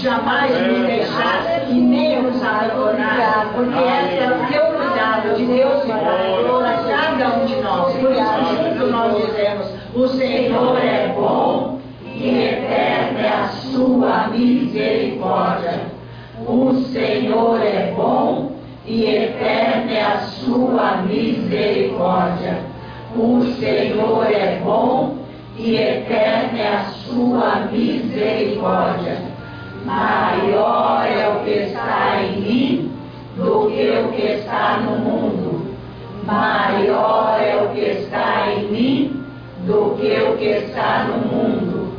jamais nos deixar e nem nos abandonar, porque esse é o seu cuidado de Deus para cada um de nós. Por isso nós dizemos: o Senhor é bom e eterna é a sua misericórdia. O Senhor é bom e eterna é a sua misericórdia. O Senhor é bom e eterna é a sua misericórdia. Maior é o que está em mim do que o que está no mundo. Maior é o que está em mim do que o que está no mundo.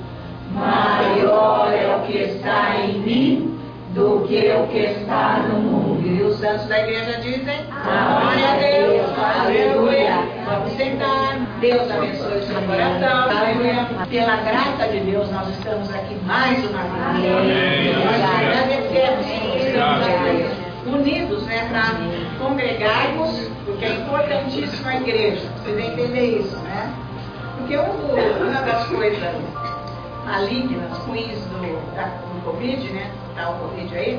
Maior é o que está em mim do que o que está no mundo. E os santos da igreja dizem: glória a Deus, aleluia. Vamos sentar. Deus abençoe o seu coração. Aleluia. Pela graça de Deus, nós estamos aqui mais uma vez. Nós agradecemos que estamos aqui unidos, para congregarmos, porque é importantíssima a igreja. Vocês entendem isso, né? Porque uma das coisas malignas, ruins do Covid, tá o Covid aí,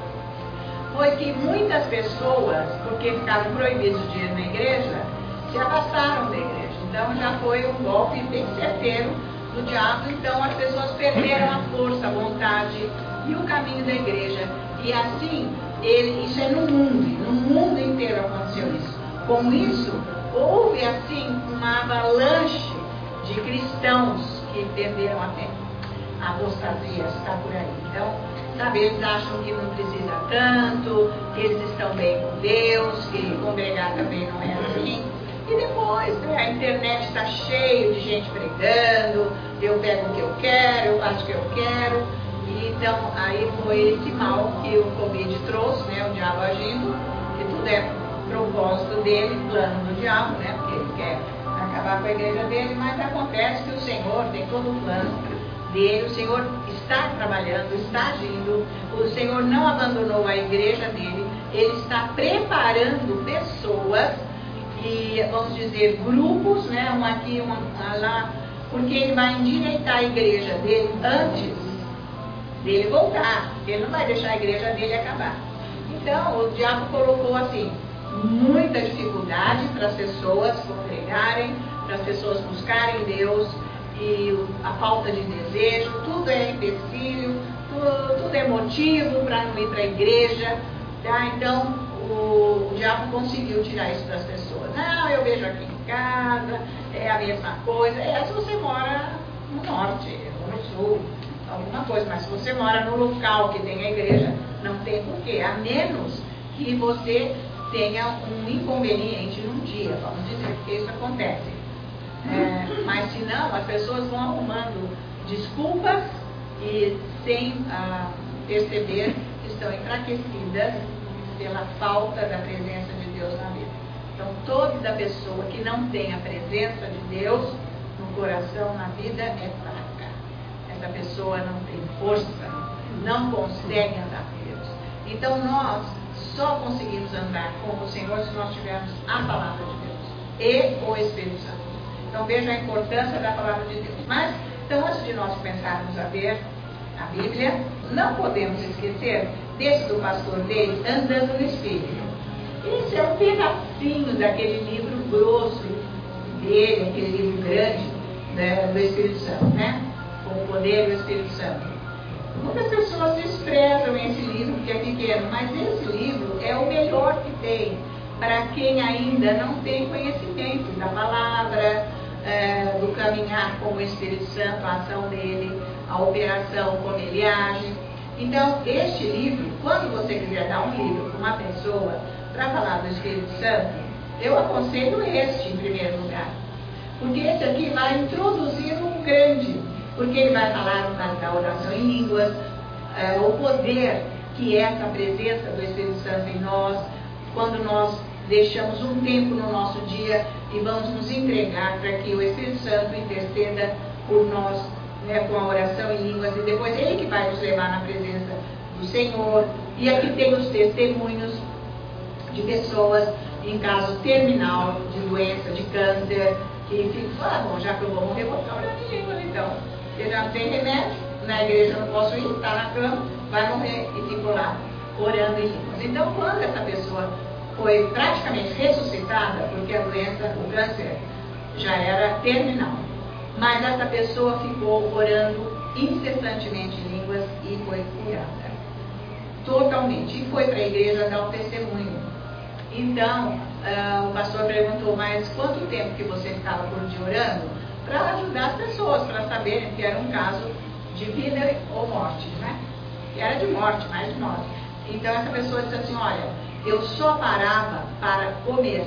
foi que muitas pessoas, porque ficaram proibidos de ir na igreja, se afastaram da igreja. Então já foi um golpe bem certeiro do diabo. Então as pessoas perderam a força, a vontade e o caminho da igreja. E assim, isso é no mundo inteiro aconteceu isso. Com isso, houve assim uma avalanche de cristãos que perderam a fé. A apostasia está por aí. Então, sabe, eles acham que não precisa tanto, que eles estão bem com Deus, que congregar também não é assim. E depois, a internet está cheia de gente pregando, eu pego o que eu quero, eu faço o que eu quero. E então, aí foi esse mal que o Covid trouxe, o diabo agindo, que tudo é propósito dele, plano do diabo, porque ele quer acabar com a igreja dele, mas acontece que o Senhor tem todo o plano dele, o Senhor está trabalhando, está agindo, o Senhor não abandonou a igreja dele, ele está preparando pessoas e, vamos dizer, grupos, um aqui, um lá, porque ele vai endireitar a igreja dele antes dele voltar, porque ele não vai deixar a igreja dele acabar. Então, o diabo colocou assim, muita dificuldade para as pessoas congregarem, para as pessoas buscarem Deus, e a falta de desejo, tudo é empecilho, tudo é motivo para não ir para a igreja, tá? Então o diabo conseguiu tirar isso das pessoas. Não, eu vejo aqui em casa, é a mesma coisa. Se você mora no norte ou no sul, alguma coisa, mas se você mora no local que tem a igreja, não tem porquê, a menos que você tenha um inconveniente num dia, vamos dizer, porque isso acontece. Mas se não, as pessoas vão arrumando desculpas e sem perceber que estão enfraquecidas pela falta da presença de Deus na vida. Então toda pessoa que não tem a presença de Deus no coração, na vida, é fraca. Essa pessoa não tem força, não consegue andar com Deus. Então nós só conseguimos andar com o Senhor se nós tivermos a palavra de Deus e o Espírito Santo. Então veja a importância da palavra de Deus. Mas, então antes de nós começarmos a ver a Bíblia, não podemos esquecer desse do pastor dele, Andando no Espírito. Esse é um pedacinho daquele livro grosso dele, aquele livro grande do Espírito Santo, com o poder do Espírito Santo. Muitas pessoas desprezam esse livro que é pequeno, mas esse livro é o melhor que tem para quem ainda não tem conhecimento da palavra, do caminhar com o Espírito Santo, a ação dele, a operação, como ele age. Então, este livro, quando você quiser dar um livro para uma pessoa para falar do Espírito Santo, eu aconselho este em primeiro lugar. Porque esse aqui vai introduzir um grande, porque ele vai falar da oração em línguas, o poder que é essa presença do Espírito Santo em nós, quando nós deixamos um tempo no nosso dia e vamos nos entregar para que o Espírito Santo interceda por nós, com a oração em línguas, e depois ele que vai nos levar na presença do Senhor. E aqui tem os testemunhos de pessoas em caso terminal de doença, de câncer, que ficam, bom, já que eu vou morrer, vou ficar orando em línguas então. Porque já não tem remédio, na igreja não posso ir, está na cama, vai morrer, e ficou lá orando em línguas. Então, quando essa pessoa foi praticamente ressuscitada, porque a doença, o câncer, já era terminal, mas essa pessoa ficou orando incessantemente em línguas e foi curada totalmente, e foi para a igreja dar o testemunho. Então, o pastor perguntou, mas quanto tempo que você ficava por dia orando? Para ajudar as pessoas, para saberem que era um caso de vida ou morte, né? E era de morte, mais de morte. Então essa pessoa disse assim, olha, eu só parava para comer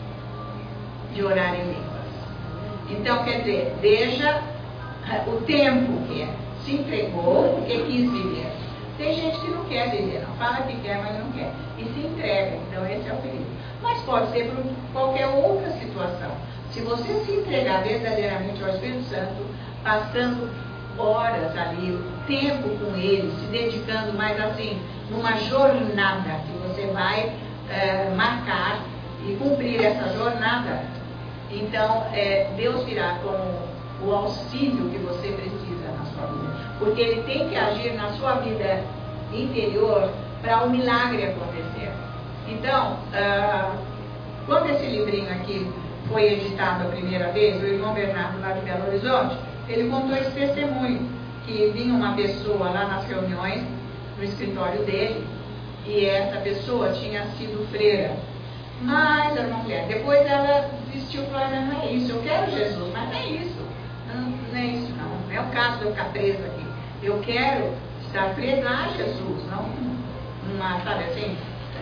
de orar em línguas. Então, quer dizer, veja o tempo que é. Se entregou porque quis viver. Tem gente que não quer viver, não fala que quer, mas não quer. E se entrega, então esse é o perigo. Mas pode ser por qualquer outra situação. Se você se entregar verdadeiramente ao Espírito Santo, passando horas ali, tempo com Ele, se dedicando mais assim, numa jornada que você vai marcar e cumprir essa jornada, então Deus virá como o auxílio que você precisa na sua vida. Porque Ele tem que agir na sua vida interior para um milagre acontecer. Então, quando esse livrinho aqui foi editado a primeira vez, o irmão Bernardo lá de Belo Horizonte, ele contou esse testemunho, que vinha uma pessoa lá nas reuniões, no escritório dele, e essa pessoa tinha sido freira. Mas era uma mulher. Depois ela desistiu, falou, não é isso, eu quero Jesus, mas não é isso. Não é isso, não é o caso de eu ficar presa aqui. Eu quero estar presa a Jesus, não uma, sabe assim,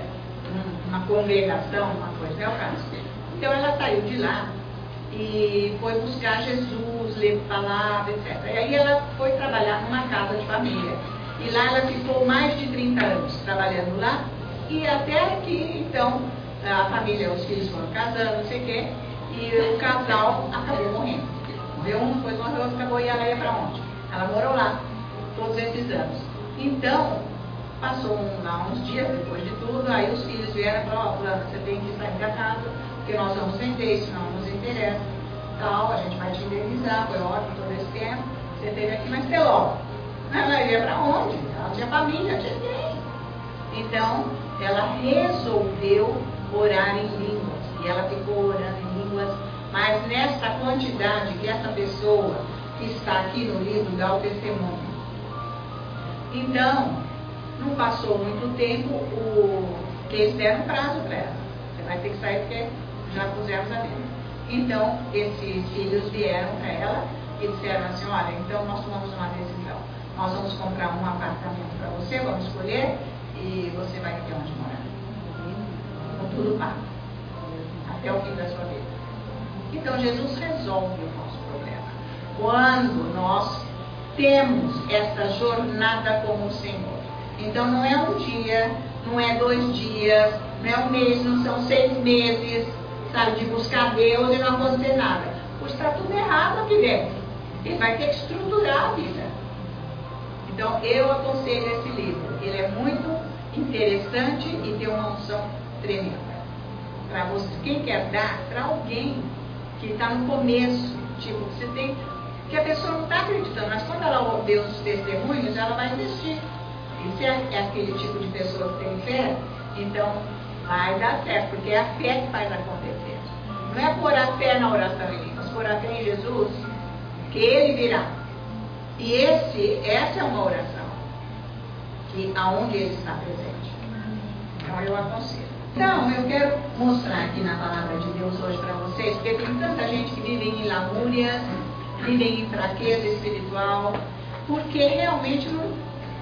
uma congregação, uma coisa, não é o caso. Então ela saiu de lá e foi buscar Jesus, ler palavra, etc. E aí ela foi trabalhar numa casa de família. E lá ela ficou mais de 30 anos trabalhando lá. E até que, então, a família, os filhos foram casando, não sei o quê. E o casal acabou morrendo. Morreu um, depois morreu outro, acabou, e ela ia para onde? Ela morou lá todos esses anos. Então, passou uns dias depois de tudo, aí os filhos vieram e falaram, fulana, você tem que sair da casa, porque nós vamos vender, isso não nos interessa, tal, a gente vai te indenizar, foi ótimo todo esse tempo, você esteve aqui, mas até logo. Ela ia para onde? Ela tinha família, tinha ninguém. Então, ela resolveu orar em línguas, e ela ficou orando em línguas, mas nessa quantidade que essa pessoa que está aqui no livro dá o testemunho. Então, não passou muito tempo, que eles deram prazo para ela. Você vai ter que sair porque já pusemos a venda. Então, esses filhos vieram para ela e disseram assim, olha, então nós tomamos uma decisão. Nós vamos comprar um apartamento para você, vamos escolher, e você vai ter onde morar. Com tudo pago. Até o fim da sua vida. Então, Jesus resolve o nosso problema. Quando nós temos essa jornada com o Senhor. Então, não é um dia, não é 2 dias, não é um mês, não são 6 meses, sabe, de buscar Deus e não acontecer nada. Pois está tudo errado aqui dentro. Ele vai ter que estruturar a vida. Então, eu aconselho esse livro. Ele é muito interessante e tem uma unção tremenda. Para você, quem quer dar, para alguém que está no começo, tipo, você tem, que a pessoa não está acreditando, mas quando ela ouve os testemunhos, ela vai investir. E se é aquele tipo de pessoa que tem fé, então vai dar certo, porque é a fé que faz acontecer. Não é pôr a fé na oração em línguas, pôr a fé em Jesus, que Ele virá. E essa é uma oração que aonde Ele está presente. Então eu aconselho. Então eu quero mostrar aqui na palavra de Deus hoje para vocês, porque tem tanta gente que vive em lamúrias, vivem em fraqueza espiritual, porque realmente não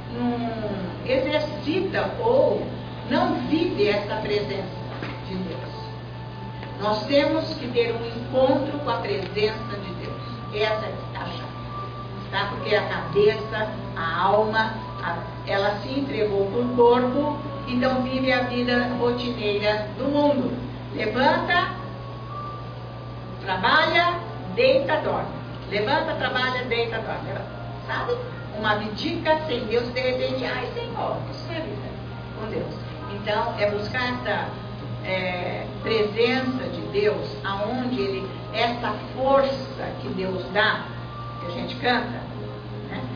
exercita ou não vive essa presença de Deus. Nós temos que ter um encontro com a presença de Deus. Essa é a chave. Tá? Porque a cabeça, a alma, ela se entregou para o corpo, então vive a vida rotineira do mundo. Levanta, trabalha, deita, dorme. Levanta, trabalha, deita, dorme. Sabe? Uma vidinha sem Deus, de repente, ai Senhor, isso não é vida com Deus. Então, é buscar essa presença de Deus, aonde essa força que Deus dá, que a gente canta, né?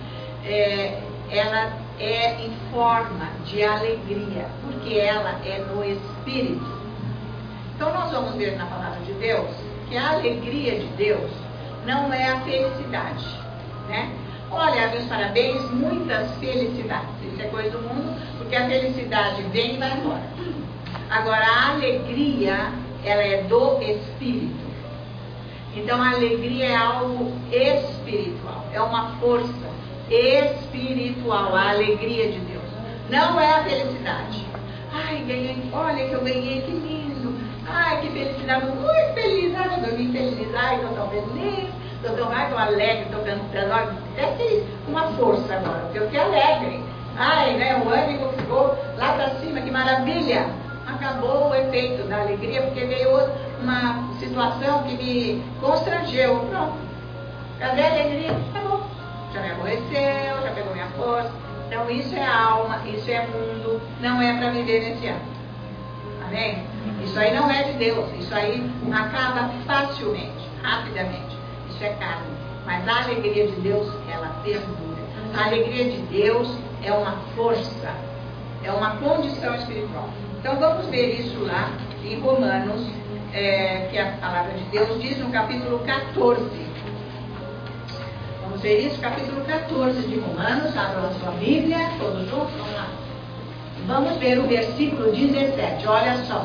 ela é em forma de alegria, porque ela é no Espírito. Então nós vamos ver na palavra de Deus que a alegria de Deus não é a felicidade, né? Olha, meus parabéns, muitas felicidades. Isso é coisa do mundo, porque a felicidade vem e vai embora. Agora, a alegria, ela é do Espírito. Então, a alegria é algo espiritual, é uma força espiritual, a alegria de Deus. Não é a felicidade. Ai, ganhei, olha que eu ganhei, que lindo. Ai, que felicidade, muito feliz. Ai, eu dormi feliz, ai, estou tão feliz. Estou alegre, estou cantando, olha, até feliz, uma força agora, porque eu fiquei alegre. Ai, né, o ânimo ficou lá para cima, que maravilha. Acabou o efeito da alegria, porque veio uma situação que me constrangeu. Pronto. Cadê a alegria? Acabou. Já me aborreceu, já pegou minha força. Então isso é alma, isso é mundo, não é para viver nesse ano. Amém? Isso aí não é de Deus, isso aí acaba facilmente, rapidamente. Isso é carne. Mas a alegria de Deus, ela perdura. A alegria de Deus é uma força, é uma condição espiritual. Então vamos ver isso lá em Romanos, que a palavra de Deus diz no capítulo 14. Vamos ver isso, capítulo 14 de Romanos. Abram a sua Bíblia, todos juntos, vamos lá. Vamos ver o versículo 17, olha só.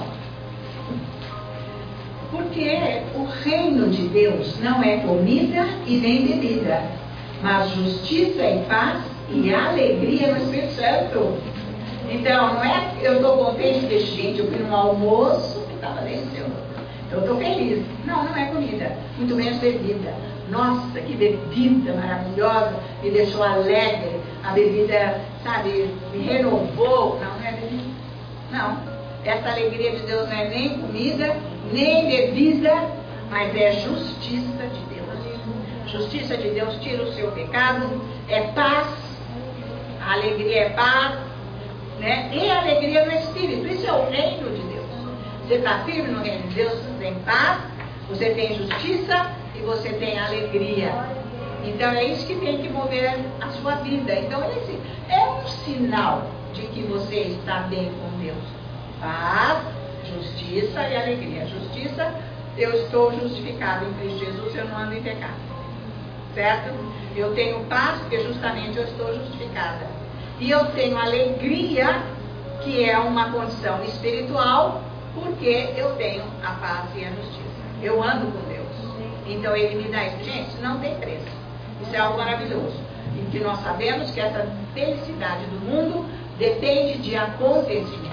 Porque o reino de Deus não é comida e nem bebida, mas justiça e paz e alegria no Espírito Santo. Então, não é eu estou contente de gente, eu fui num almoço que estava delicioso. Eu estou feliz. Não, não é comida, muito menos bebida. Nossa, que bebida maravilhosa, me deixou alegre. A bebida, sabe, me renovou. Não, não é bebida. Não, essa alegria de Deus não é nem comida, nem bebida, mas é justiça de Deus. Justiça de Deus tira o seu pecado, é paz, a alegria é paz, né? E a alegria no Espírito, isso é o reino de Deus. Você está firme no reino de Deus, você tem paz, você tem justiça e você tem alegria. Então é isso que tem que mover a sua vida. Então esse é um sinal de que você está bem com Deus. Paz, justiça e alegria. Justiça, eu estou justificado em Cristo Jesus, eu não ando em pecado. Certo? Eu tenho paz porque justamente eu estou justificada. E eu tenho alegria, que é uma condição espiritual, porque eu tenho a paz e a justiça. Eu ando com Deus. Então Ele me dá isso. Gente, isso não tem preço. Isso é algo maravilhoso. E que nós sabemos que essa felicidade do mundo depende de acontecimentos.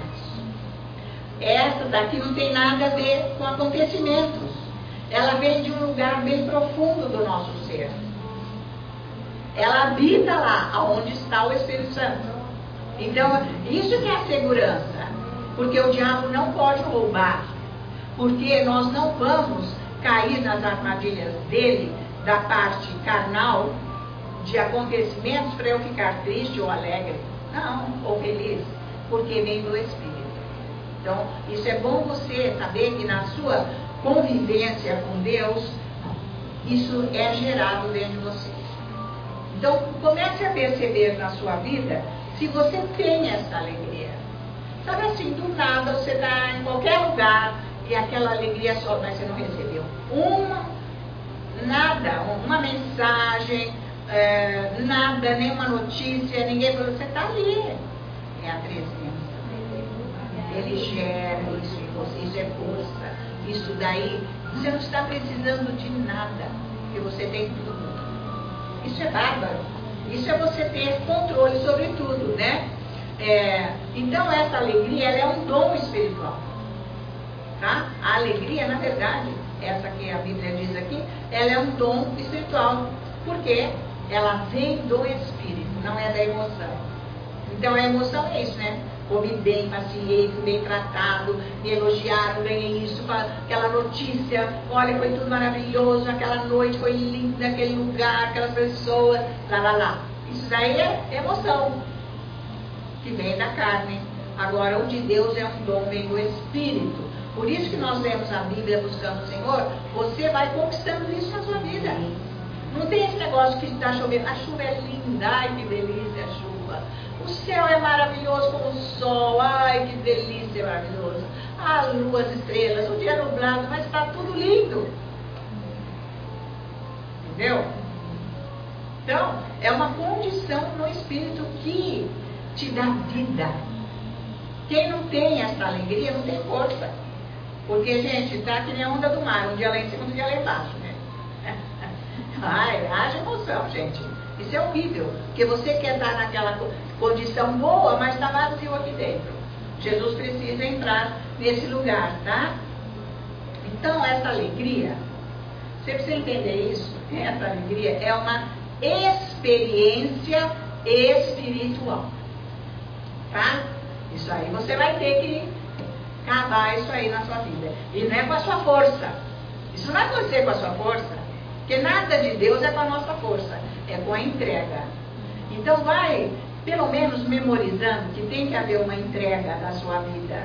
Essa daqui não tem nada a ver com acontecimentos. Ela vem de um lugar bem profundo do nosso ser. Ela habita lá, onde está o Espírito Santo. Então, isso que é a segurança. Porque o diabo não pode roubar. Porque nós não vamos cair nas armadilhas dele, da parte carnal, de acontecimentos para eu ficar triste ou alegre. Não, ou feliz. Porque vem do Espírito. Então, isso é bom você saber que na sua convivência com Deus, isso é gerado dentro de você. Então, comece a perceber na sua vida se você tem essa alegria. Sabe assim, do nada, você está em qualquer lugar e aquela alegria só, mas você não recebeu uma mensagem, nada, nenhuma notícia, ninguém falou, você está ali. É a presença. Ele gera isso em você, isso é força. Isso daí, você não está precisando de nada, porque você tem tudo. Isso é bárbaro. Isso é você ter controle sobre tudo, né? Então essa alegria, ela é um dom espiritual. Tá? A alegria, na verdade, essa que a Bíblia diz aqui, ela é um dom espiritual. Porque ela vem do Espírito, não é da emoção. Então a emoção é isso, né? Comi bem, passeei, fui bem tratado, me elogiaram, ganhei isso, aquela notícia, olha, foi tudo maravilhoso, aquela noite foi linda, aquele lugar, aquelas pessoas, lá. Isso daí é emoção, que vem da carne. Agora, o de Deus é um dom, vem do Espírito. Por isso que nós lemos a Bíblia buscando o Senhor, você vai conquistando isso na sua vida. Não tem esse negócio que está chovendo. A chuva é linda, ai que delícia a chuva. O céu é maravilhoso como o sol, ai que delícia, maravilhoso. A lua, as estrelas, o dia nublado, mas está tudo lindo. Entendeu? Então, é uma condição no espírito que te dá vida. Quem não tem essa alegria não tem força. Porque, gente, está que nem a onda do mar, um dia lá em cima, um dia lá embaixo, né? Ai, haja emoção, gente. Isso é horrível, porque você quer estar naquela condição boa, mas está vazio aqui dentro. Jesus precisa entrar nesse lugar, tá? Então, essa alegria, você precisa entender isso, essa alegria é uma experiência espiritual, tá? Isso aí você vai ter que cavar isso aí na sua vida. E não é com a sua força. Isso não vai acontecer com a sua força. Porque nada de Deus é com a nossa força, é com a entrega. Então vai, pelo menos, memorizando que tem que haver uma entrega da sua vida.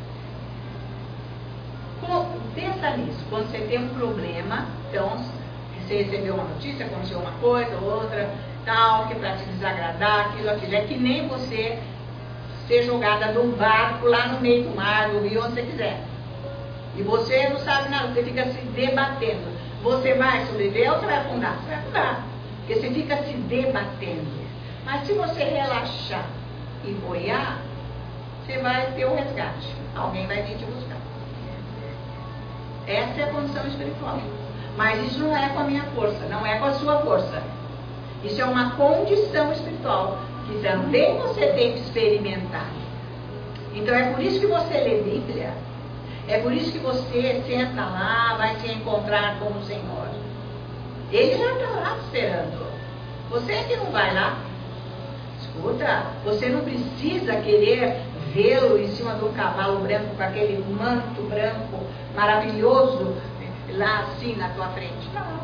Pensa nisso, quando você tem um problema, então, você recebeu uma notícia, aconteceu uma coisa, outra, tal, que para te desagradar, aquilo. É que nem você ser jogada de um barco lá no meio do mar, do rio, onde você quiser. E você não sabe nada, você fica se debatendo. Você vai sobreviver ou você vai afundar? Você vai afundar. Porque você fica se debatendo. Mas se você relaxar e boiar, você vai ter o resgate. Alguém vai vir te buscar. Essa é a condição espiritual. Mas isso não é com a minha força, não é com a sua força. Isso é uma condição espiritual que também você tem que experimentar. Então é por isso que você lê Bíblia. É por isso que você senta lá, vai se encontrar com o Senhor. Ele já está lá esperando. Você é que não vai lá. Escuta, você não precisa querer vê-lo em cima de um cavalo branco, com aquele manto branco maravilhoso, lá assim na tua frente. Não.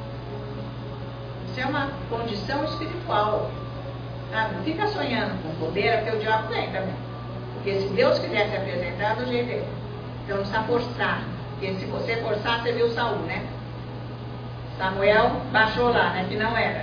Isso é uma condição espiritual. Sabe? Não fica sonhando com bobeira, porque o diabo vem também. Porque se Deus quiser se apresentar, do jeito dele. Então não precisa forçar. Porque se você forçar, você viu Saul, né? Samuel baixou lá, né? Que não era.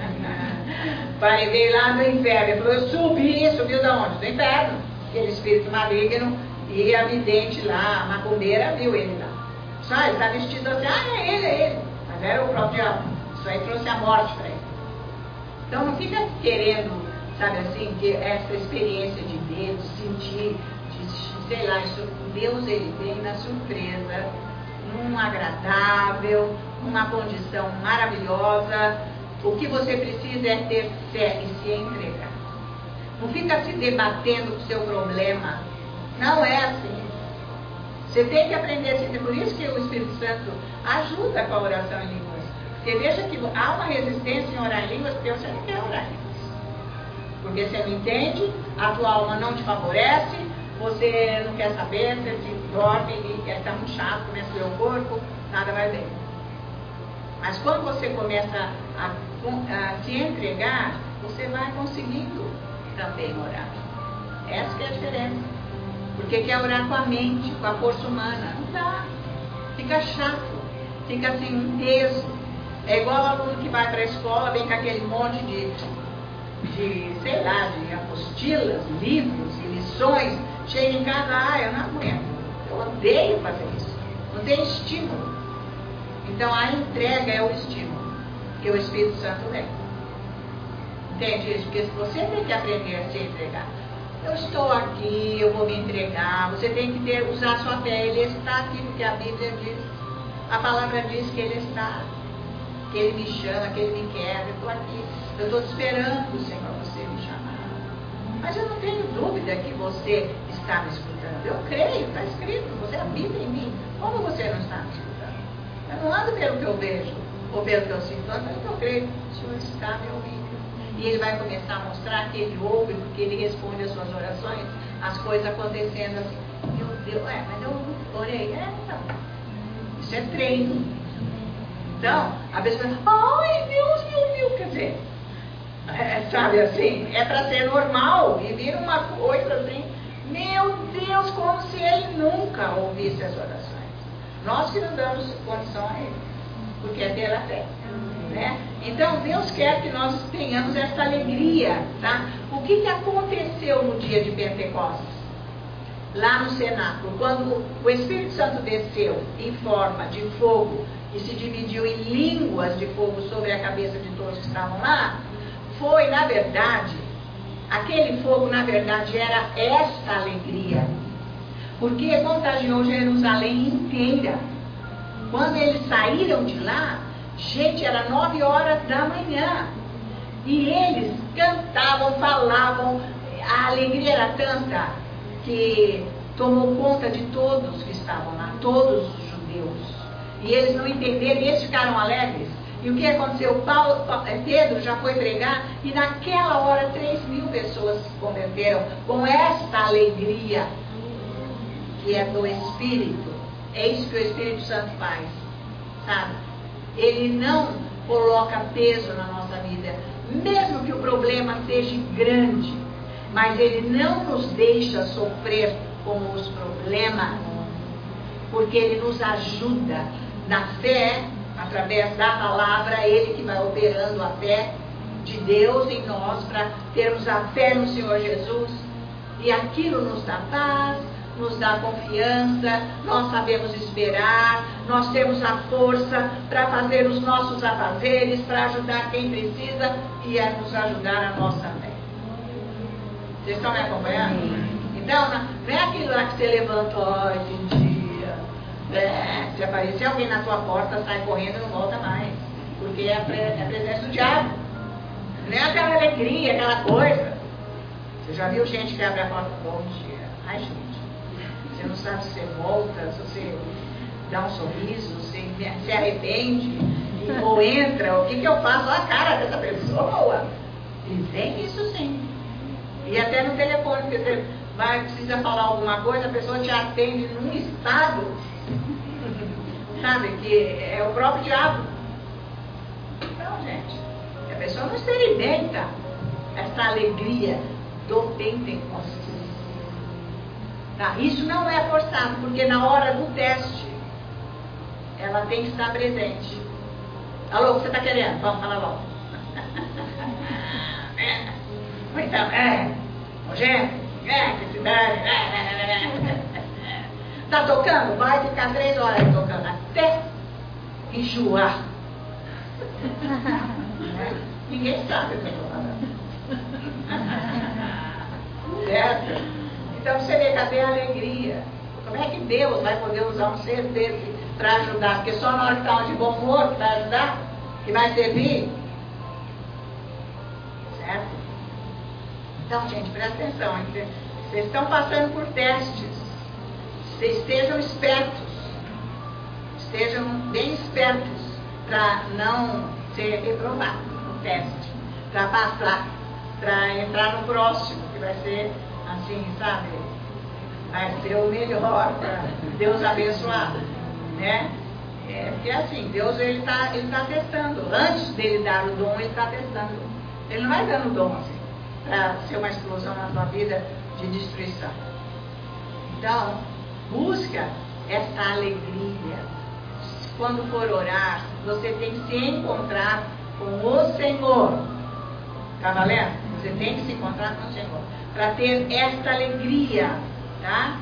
Pai veio lá do inferno. Ele falou, eu subiu da onde? Do inferno. Aquele espírito maligno. E a vidente lá, a macumbeira, viu ele lá. Só ele está vestido assim, é ele. Mas era o próprio diabo. Isso aí trouxe a morte para ele. Então não fica querendo, sabe assim, que essa experiência de Deus, sentir, sei lá, isso, Deus ele vem na surpresa, num agradável, numa condição maravilhosa. O que você precisa é ter fé e se entregar. Não fica se debatendo com o seu problema. Não é assim. Você tem que aprender a se entender. Por isso que o Espírito Santo ajuda com a oração em línguas. Porque veja que há uma resistência em orar em línguas, porque você não quer orar em línguas. Porque você não entende, a tua alma não te favorece, você não quer saber, você se dorme e está muito chato, começa a ver o corpo, nada vai bem. Mas quando você começa a se entregar, você vai conseguindo também orar. Essa que é a diferença. Porque quer orar com a mente, com a força humana. Não dá. Fica chato. Fica assim, um peso. É igual o aluno que vai para a escola, vem com aquele monte de sei lá, de apostilas, livros e lições. Chega em casa, eu não aguento. Eu odeio fazer isso. Não tem estímulo. Então a entrega é o estímulo que o Espírito Santo vem. Entende isso? Porque você tem que aprender a se entregar. Eu estou aqui, eu vou me entregar. Você tem que usar sua fé. Ele está aqui porque a Bíblia diz, a palavra diz que Ele está, que Ele me chama, que Ele me quer. Eu estou aqui, eu estou te esperando, Senhor, você me chamar. Mas eu não tenho dúvida que você está me escutando. Eu creio, está escrito, você habita em mim. Como você não está me escutando? Eu não ando pelo que eu vejo ou pelo que eu sinto, eu ando pelo que eu creio. O Senhor está me ouvindo. E Ele vai começar a mostrar que Ele ouve, porque Ele responde às suas orações, as coisas acontecendo assim. Meu Deus, mas eu orei. Não. Isso é treino. Então, a pessoa fala, ai, Deus me ouviu. Quer dizer, sabe assim, é para ser normal. E vira uma coisa assim, meu Deus, como se Ele nunca ouvisse as orações. Nós que não damos condição a Ele, porque é pela fé. né? Então Deus quer que nós tenhamos essa alegria, tá? O que aconteceu no dia de Pentecostes? Lá no cenáculo, quando o Espírito Santo desceu em forma de fogo e se dividiu em línguas de fogo sobre a cabeça de todos que estavam lá, foi, na verdade, aquele fogo, na verdade, era esta alegria, porque contagiou Jerusalém inteira. Quando eles saíram de lá, gente, era 9 horas da manhã, e eles cantavam, falavam, a alegria era tanta que tomou conta de todos que estavam lá, todos os judeus, e eles não entenderam, e eles ficaram alegres. E o que aconteceu? Pedro já foi pregar, e naquela hora 3.000 pessoas se converteram com esta alegria que é do Espírito. É isso que o Espírito Santo faz, sabe? Ele não coloca peso na nossa vida, mesmo que o problema seja grande, mas ele não nos deixa sofrer com os problemas, porque ele nos ajuda na fé, através da palavra, ele que vai operando a fé de Deus em nós, para termos a fé no Senhor Jesus, e aquilo nos dá paz, nos dá confiança, nós sabemos esperar, nós temos a força para fazer os nossos afazeres, para ajudar quem precisa e a nos ajudar a nossa fé. Vocês estão me acompanhando? Então, não é aquilo lá que você levanta, ó, esse dia, se aparecer alguém na tua porta, sai correndo e não volta mais, porque é a presença do diabo, não é aquela alegria, aquela coisa. Você já viu gente que abre a porta, bom dia, ai gente, você não sabe se você volta, se você dá um sorriso, se arrepende, ou entra, o que eu faço? Olha a cara dessa pessoa. E vem isso sim. E até no telefone, porque você precisa falar alguma coisa, a pessoa te atende num estado, sabe, que é o próprio diabo. Então, gente, a pessoa não experimenta essa alegria do Pentecostes. Tá? Isso não é forçado, porque na hora do teste, ela tem que estar presente. Alô, o que você está querendo? Vamos, fala logo. Então, gente, que cidade. Tá tocando? Vai ficar 3 horas tocando, até enjoar. Ninguém sabe o que eu estou falando. Certo? Então você vê, cadê a alegria? Como é que Deus vai poder usar um ser desse para ajudar? Porque só na hora que está de bom humor que vai ajudar, que vai servir. Certo? Então, gente, presta atenção. Vocês estão passando por testes. Vocês estejam espertos. Estejam bem espertos para não ser reprovados no teste. Para passar, para entrar no próximo, que vai ser assim, sabe? Vai ser o melhor para Deus abençoar, né? Porque assim, Deus ele tá testando. Antes dele dar o dom, ele está testando. Ele não vai dando o dom assim, para ser uma explosão na tua vida de destruição. Então, busca essa alegria. Quando for orar, você tem que se encontrar com o Senhor. Tá valendo? Você tem que se encontrar com o Senhor para ter esta alegria, tá?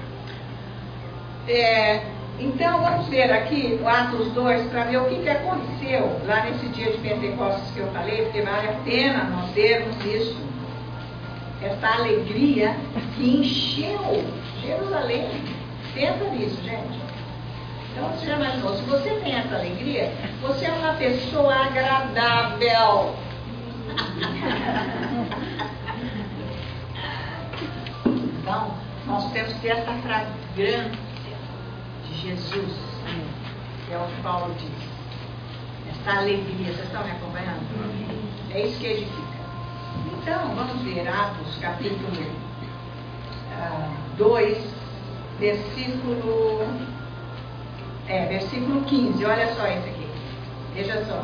Então, vamos ver aqui o Atos 2 para ver o que aconteceu lá nesse dia de Pentecostes que eu falei, porque vale a pena nós termos isso, essa alegria que encheu Jerusalém. Pensa nisso, gente. Então, você já imaginou, se você tem essa alegria, você é uma pessoa agradável. Então, nós temos que ter essa fragrância de Jesus, que é o que Paulo diz. Essa alegria, vocês estão me acompanhando? É isso que edifica. Então, vamos ver Atos capítulo 2, versículo 15, olha só esse aqui. Veja só.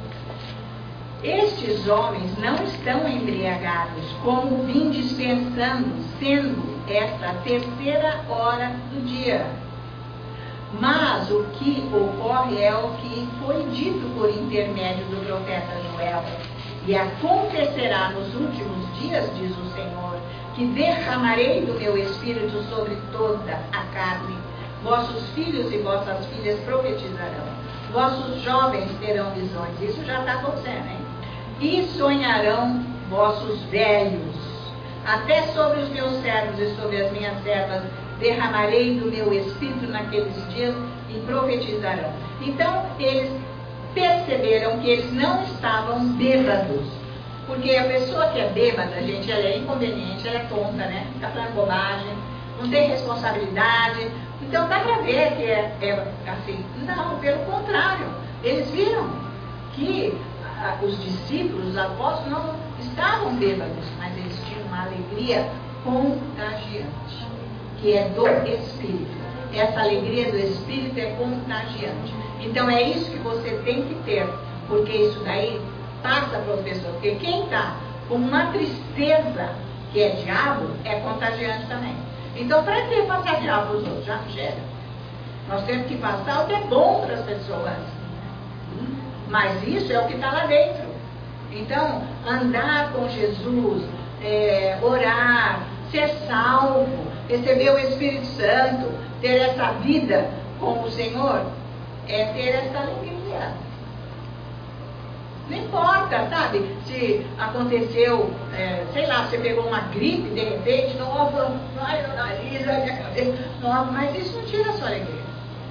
Estes homens não estão embriagados, como vim dispensando, sendo esta a 3ª hora do dia. Mas o que ocorre é o que foi dito por intermédio do profeta Joel. E acontecerá nos últimos dias, diz o Senhor, que derramarei do meu espírito sobre toda a carne. Vossos filhos e vossas filhas profetizarão. Vossos jovens terão visões. Isso já está acontecendo, hein? E sonharão vossos velhos. Até sobre os meus servos e sobre as minhas servas derramarei do meu espírito naqueles dias e profetizarão. Então, eles perceberam que eles não estavam bêbados. Porque a pessoa que é bêbada, gente, ela é inconveniente, ela é tonta, né? Fica falando bobagem, não tem responsabilidade. Então, dá para ver que é assim. Não, pelo contrário. Eles viram que os discípulos, os apóstolos, não estavam bêbados, mas eles tinham uma alegria contagiante, que é do Espírito. Essa alegria do Espírito é contagiante. Então é isso que você tem que ter, porque isso daí passa para as pessoas. Porque quem está com uma tristeza que é diabo, é contagiante também. Então para que passar diabo para os outros? Já chega. Nós temos que passar o que é bom para as pessoas. Mas isso é o que está lá dentro. Então, andar com Jesus, orar, ser salvo, receber o Espírito Santo, ter essa vida com o Senhor, é ter essa alegria. Não importa, sabe, se aconteceu, sei lá, você pegou uma gripe, de repente, nossa, ai, meu nariz, ai, minha cabeça, nossa, mas isso não tira a sua alegria.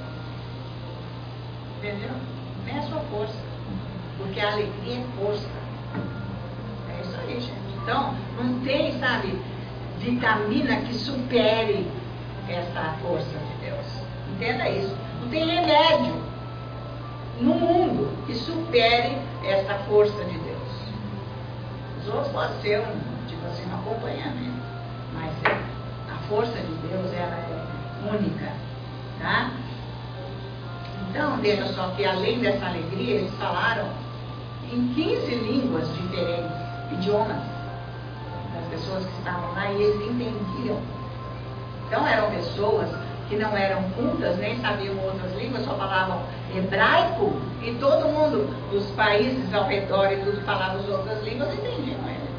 Entendeu? Nem a sua força. Porque a alegria é força. É isso aí, gente. Então, não tem, sabe, vitamina que supere essa força de Deus. Entenda isso. Não tem remédio no mundo que supere essa força de Deus. Os outros podem ser tipo assim, um acompanhamento. Mas a força de Deus, ela é única. Tá? Então, veja só que além dessa alegria, eles falaram em 15 línguas diferentes, idiomas das pessoas que estavam lá, e eles entendiam. Então eram pessoas que não eram cultas, nem sabiam outras línguas, só falavam hebraico, e todo mundo dos países ao redor e tudo falava as outras línguas, entendiam eles.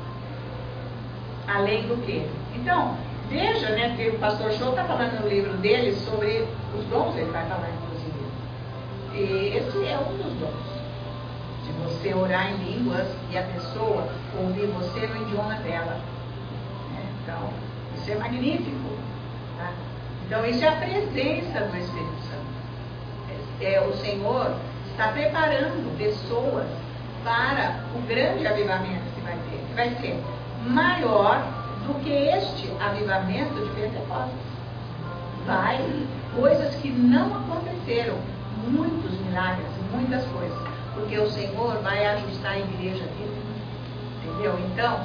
Além do que? Então, veja, né, que o pastor Show está falando no livro dele sobre os dons, ele vai falar inclusive. E esse é um dos dons. De você orar em línguas e a pessoa ouvir você no idioma dela. Então, isso é magnífico. Tá? Então, isso é a presença do Espírito Santo. O Senhor está preparando pessoas para o grande avivamento que vai ter. Que vai ser maior do que este avivamento de Pentecostes. Coisas que não aconteceram. Muitos milagres, muitas coisas. Porque o Senhor vai ajustar a igreja dele. Entendeu? Então,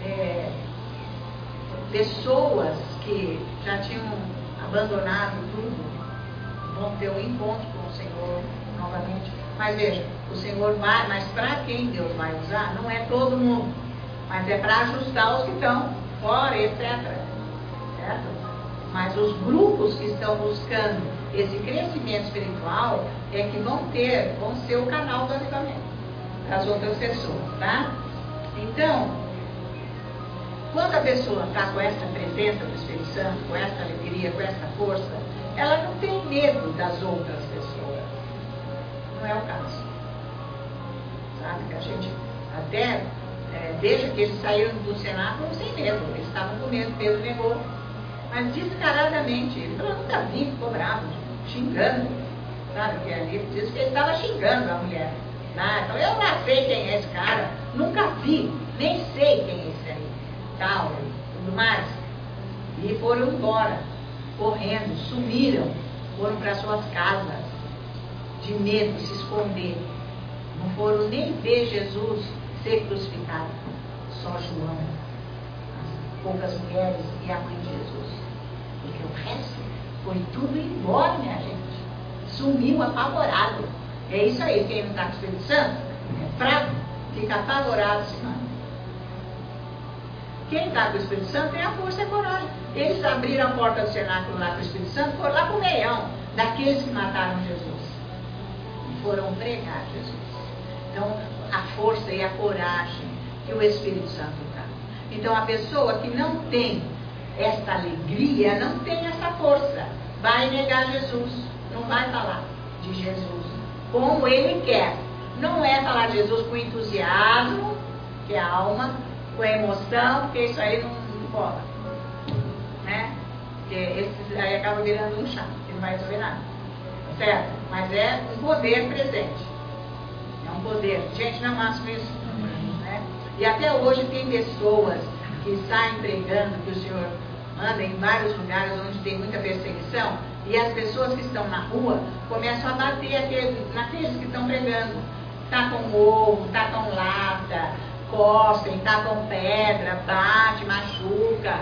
pessoas que já tinham abandonado tudo vão ter um encontro com o Senhor novamente. Mas veja, o Senhor vai, mas para quem Deus vai usar, não é todo mundo. Mas é para ajustar os que estão fora, etc. Certo? Mas os grupos que estão buscando esse crescimento espiritual é que vão ser o canal do avivamento das outras pessoas, tá? Então, quando a pessoa está com essa presença do Espírito Santo, com essa alegria, com essa força, ela não tem medo das outras pessoas. Não é o caso. Sabe? Que a gente até veja que eles saíram do cenáculo sem medo. Eles estavam com medo, Pedro negou. Mas descaradamente, ele falou, nunca vi, ficou bravo, xingando. Sabe? Que ali diz que ele estava xingando a mulher. Então, eu não sei quem é esse cara, nunca vi, nem sei quem é esse aí. Tal, tudo mais. E foram embora, correndo, sumiram, foram para suas casas, de medo, se esconder. Não foram nem ver Jesus ser crucificado. Só João, as poucas mulheres e a mãe de Jesus. Porque o resto foi tudo embora, minha gente. Sumiu apavorado. É isso aí, quem não está com o Espírito Santo é fraco, fica apavorado, senão. Quem está com o Espírito Santo tem a força e a coragem. Eles abriram a porta do cenáculo lá com o Espírito Santo, foram lá com o meião. daqueles que mataram Jesus e foram pregar Jesus. Então, a força e a coragem que o Espírito Santo dá. Então, a pessoa que não tem esta alegria, não tem essa força, vai negar Jesus, não vai falar de Jesus como ele quer. Não é falar de Jesus com entusiasmo, que é a alma, com a emoção, porque isso aí não cola, né? Porque esses aí acabam virando um chá, que não vai resolver nada, certo? Mas é um poder presente, é um poder. Gente, não é máximo isso, né? E até hoje tem pessoas que saem pregando, que o Senhor manda em vários lugares onde tem muita perseguição, e as pessoas que estão na rua começam a bater naqueles que estão pregando. Tacam ovo, tacam lata, cospem, tacam pedra, bate, machuca.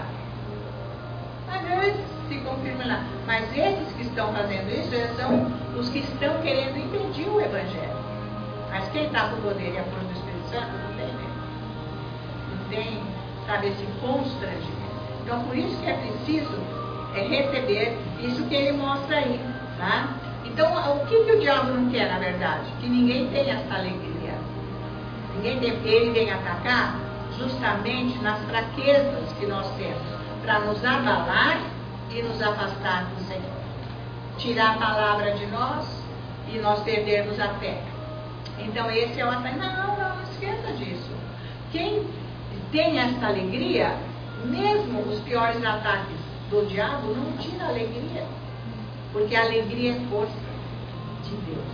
Mas eles ficam firmes lá. Mas esses que estão fazendo isso, eles são os que estão querendo impedir o Evangelho. Mas quem está com o poder e a força do Espírito Santo não tem medo. Não tem, sabe, esse constrangimento. Então, por isso que é preciso receber isso que ele mostra aí, tá? Então, o que o diabo não quer, na verdade? Que ninguém tenha essa alegria. Ninguém tem, ele vem atacar justamente nas fraquezas que nós temos, para nos abalar e nos afastar do Senhor. Tirar a palavra de nós e nós perdermos a fé. Então, esse é o ataque. Não esqueça disso. Quem tem essa alegria, mesmo os piores ataques do diabo, não tira a alegria. Porque a alegria é força de Deus.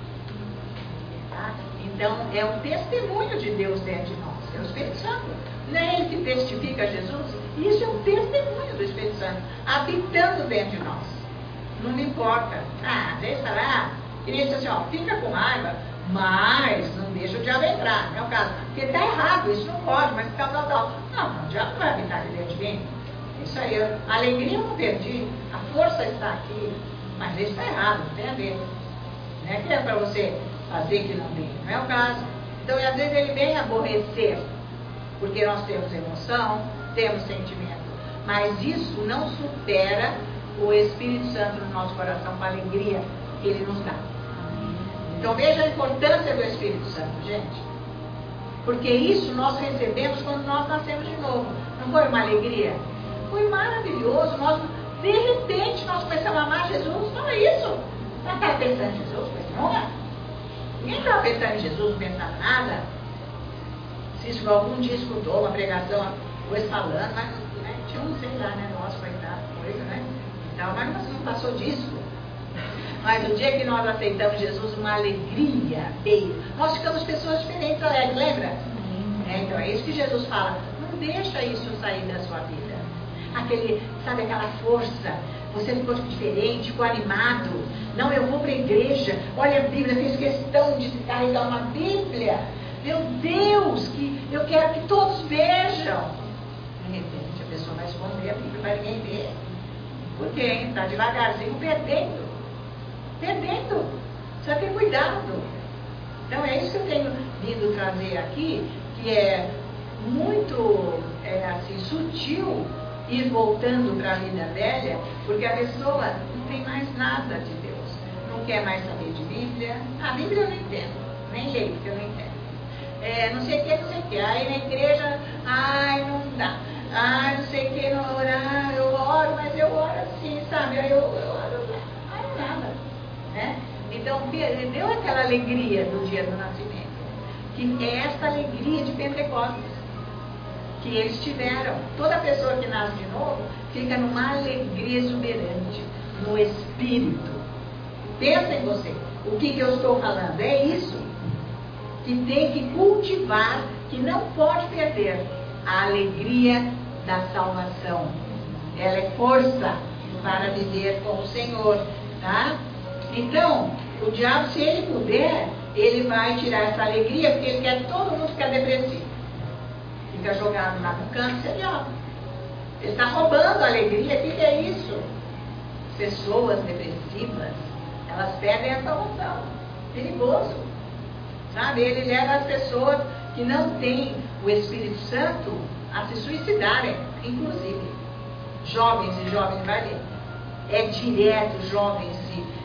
Tá? Então, é o testemunho de Deus dentro de nós. É o Espírito Santo. Não é ele que testifica Jesus. Isso é um testemunho do Espírito Santo habitando dentro de nós. Não me importa. Deixa lá. Queria dizer assim, ó, fica com raiva, mas não deixa o diabo entrar. Não é o caso. Porque está errado, isso não pode, mas tal. Não, o diabo não vai habitar aqui dentro de mim. Isso aí, a alegria eu não perdi, a força está aqui, mas isso está errado, não tem a ver. Não é que é para você fazer que não tem, não é o caso. Então, às vezes ele vem aborrecer, porque nós temos emoção, temos sentimento, mas isso não supera o Espírito Santo no nosso coração com a alegria que ele nos dá. Então, veja a importância do Espírito Santo, gente. Porque isso nós recebemos quando nós nascemos de novo. Não foi uma alegria? Foi maravilhoso. De repente, nós começamos a amar Jesus. Não é isso. Não estava pensando em Jesus, não é? Ninguém estava pensando em Jesus, não pensava nada. Se isso algum dia escutou uma pregação, coisa falando, mas né, tinha um, sei lá, né? Nossa, coitado, coisa, né? Então, mas não passou disso. Mas o dia que nós aceitamos Jesus, uma alegria veio. Nós ficamos pessoas diferentes, alegres, lembra? Então, é isso que Jesus fala. Não deixa isso sair da sua vida. Sabe aquela força, você ficou diferente, ficou animado. Não, eu vou para a igreja, olha a Bíblia, fez questão de carregar uma Bíblia. Meu Deus, que eu quero que todos vejam. De repente a pessoa vai esconder a Bíblia para ninguém ver. Por quê? Está devagarzinho perdendo. Precisa ter cuidado. Então é isso que eu tenho vindo trazer aqui, que é muito assim, sutil, ir voltando para a vida velha, porque a pessoa não tem mais nada de Deus, não quer mais saber de Bíblia. A Bíblia eu não entendo, nem leio, porque eu não entendo. Não sei o que, aí na igreja, não dá, não sei o que, não orar, eu oro, mas eu oro assim, sabe, aí eu oro, nada, né? Então, deu aquela alegria do dia do nascimento, que é essa alegria de Pentecostes que eles tiveram. Toda pessoa que nasce de novo fica numa alegria exuberante, no Espírito. Pensa em você. O que eu estou falando? É isso. Que tem que cultivar, que não pode perder a alegria da salvação. Ela é força para viver com o Senhor, tá? Então, o diabo, se ele puder, ele vai tirar essa alegria, porque ele quer que todo mundo fique depressivo. Fica jogado lá no canto, isso é diabo. Ele está roubando a alegria. O que é isso? Pessoas depressivas, elas perdem a salvação. Perigoso. Sabe? Ele leva as pessoas que não têm o Espírito Santo a se suicidarem, inclusive. Jovens e jovens vai ler. É direto, jovens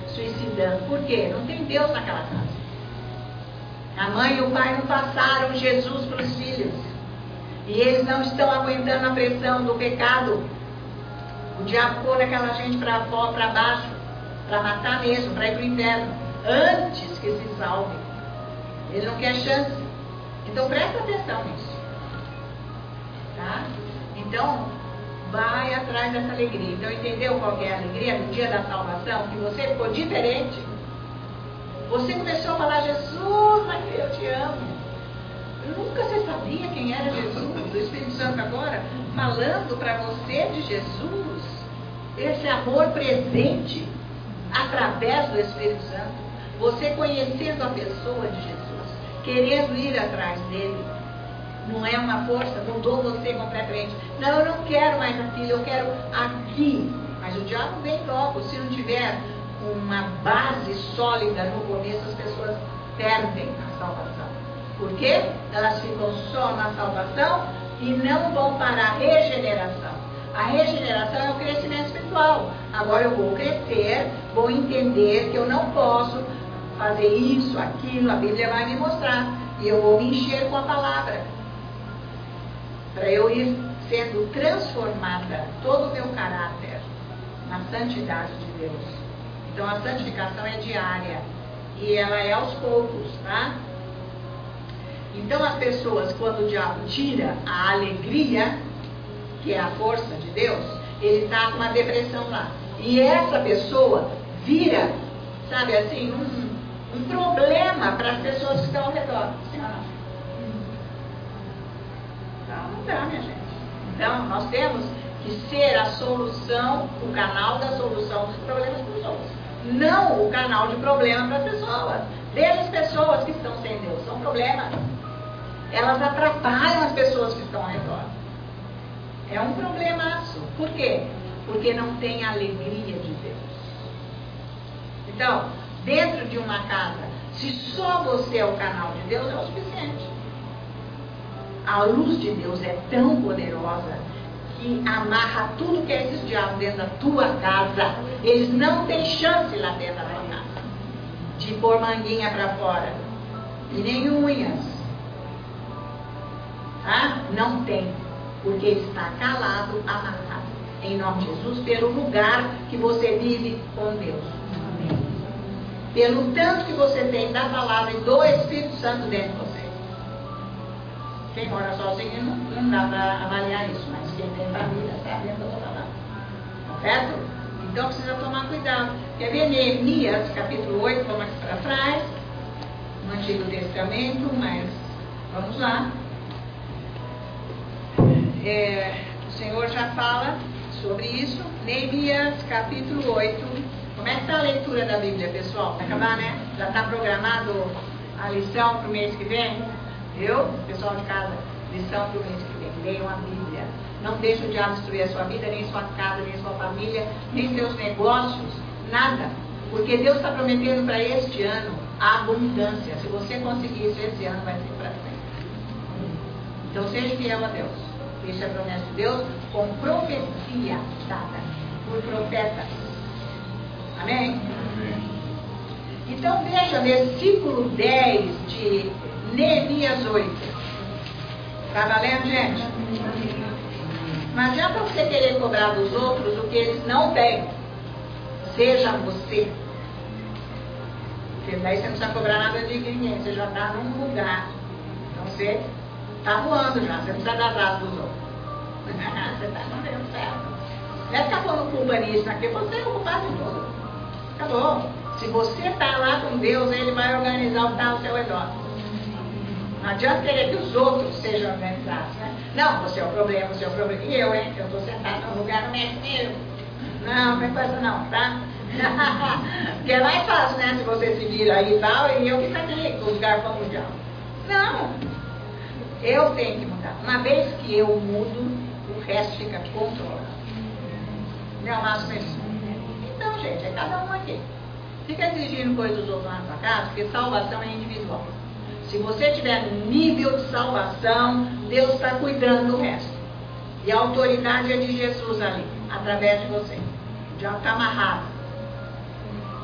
suicidando. Por quê? Não tem Deus naquela casa. A mãe e o pai não passaram Jesus para os filhos. E eles não estão aguentando a pressão do pecado. O diabo pôr aquela gente para baixo, para matar mesmo, para ir para o inferno, antes que se salve. Ele não quer chance. Então presta atenção nisso. Tá? Então, vai atrás dessa alegria. Então, entendeu qual que é a alegria no dia da salvação? Que você ficou diferente. Você começou a falar, Jesus, mas eu te amo. Nunca você sabia quem era Jesus. O Espírito Santo agora falando para você de Jesus. Esse amor presente através do Espírito Santo. Você conhecendo a pessoa de Jesus, querendo ir atrás dele. Não é uma força, mudou você completamente. Não, eu não quero mais aquilo, eu quero aqui. Mas o diabo vem logo. Se não tiver uma base sólida no começo, as pessoas perdem a salvação. Por quê? Elas ficam só na salvação e não vão para a regeneração. A regeneração é o crescimento espiritual. Agora eu vou crescer, vou entender que eu não posso fazer isso, aquilo, a Bíblia vai me mostrar. E eu vou me encher com a palavra. Para eu ir sendo transformada, todo o meu caráter, na santidade de Deus. Então a santificação é diária. E ela é aos poucos, tá? Então as pessoas, quando o diabo tira a alegria, que é a força de Deus, ele está com uma depressão lá. E essa pessoa vira, sabe assim, um problema para as pessoas que estão ao redor. Não dá, minha gente. Então, nós temos que ser a solução, o canal da solução dos problemas para os outros. Não o canal de problema para as pessoas. Deixa as pessoas que estão sem Deus. São problemas. Elas atrapalham as pessoas que estão ao redor. É um problemaço. Por quê? Porque não tem a alegria de Deus. Então, dentro de uma casa, se só você é o canal de Deus, é o suficiente. A luz de Deus é tão poderosa que amarra tudo que é esses diabos dentro da tua casa. Eles não têm chance lá dentro da tua casa de pôr manguinha para fora. E nem unhas. Tá? Não tem. Porque ele está calado, amarrado. Em nome de Jesus, pelo lugar que você vive com Deus. Amém. Pelo tanto que você tem da palavra e do Espírito Santo dentro de você. Quem mora sozinho não dá para avaliar isso, mas quem tem família sabe dentro da palavra. Tá certo? Então precisa tomar cuidado. Quer ver Neemias, capítulo 8, vamos aqui para trás, no Antigo Testamento, mas vamos lá. O Senhor já fala sobre isso. Neemias, capítulo 8. Como é que está a leitura da Bíblia, pessoal? Vai acabar, né? Já está programado a lição para o mês que vem? Viu? Pessoal de casa, lição para o mês que vem. Leiam a Bíblia. Não deixe o diabo destruir a sua vida, nem sua casa, nem sua família, nem seus negócios, nada. Porque Deus está prometendo para este ano a abundância. Se você conseguir isso esse ano, vai ser para sempre. Então seja fiel a Deus. Isso é a promessa de Deus com profecia dada por profetas. Amém? Então veja, versículo 10 de Neemias 8. Está valendo, gente? Não adianta você querer cobrar dos outros o que eles não têm. Seja você. Porque daí você não precisa cobrar nada de ninguém. Você já está num lugar. Então você está voando já. Você não precisa das asas dos outros. Você está mandando certo. Não é ficar pondo culpa nisso aqui. Você é o culpado de tudo. Acabou. Se você está lá com Deus, Ele vai organizar o que está ao seu redor. Não adianta querer que os outros sejam organizados, né? Não, você é o problema, você é o problema. E eu, hein? Eu estou sentado num lugar, não mexe comigo. Não, não é coisa não, tá? Porque é mais fácil, né? Se você se vira aí e tal, e eu fico aqui, com os garfos mundial. Não. Eu tenho que mudar. Uma vez que eu mudo, o resto fica controlado. Não é o máximo isso. Então, gente, é cada um aqui. Fica exigindo coisas dos outros na sua casa, porque salvação é individual. Se você tiver no nível de salvação, Deus está cuidando do resto. E a autoridade é de Jesus ali, através de você. Já está amarrado.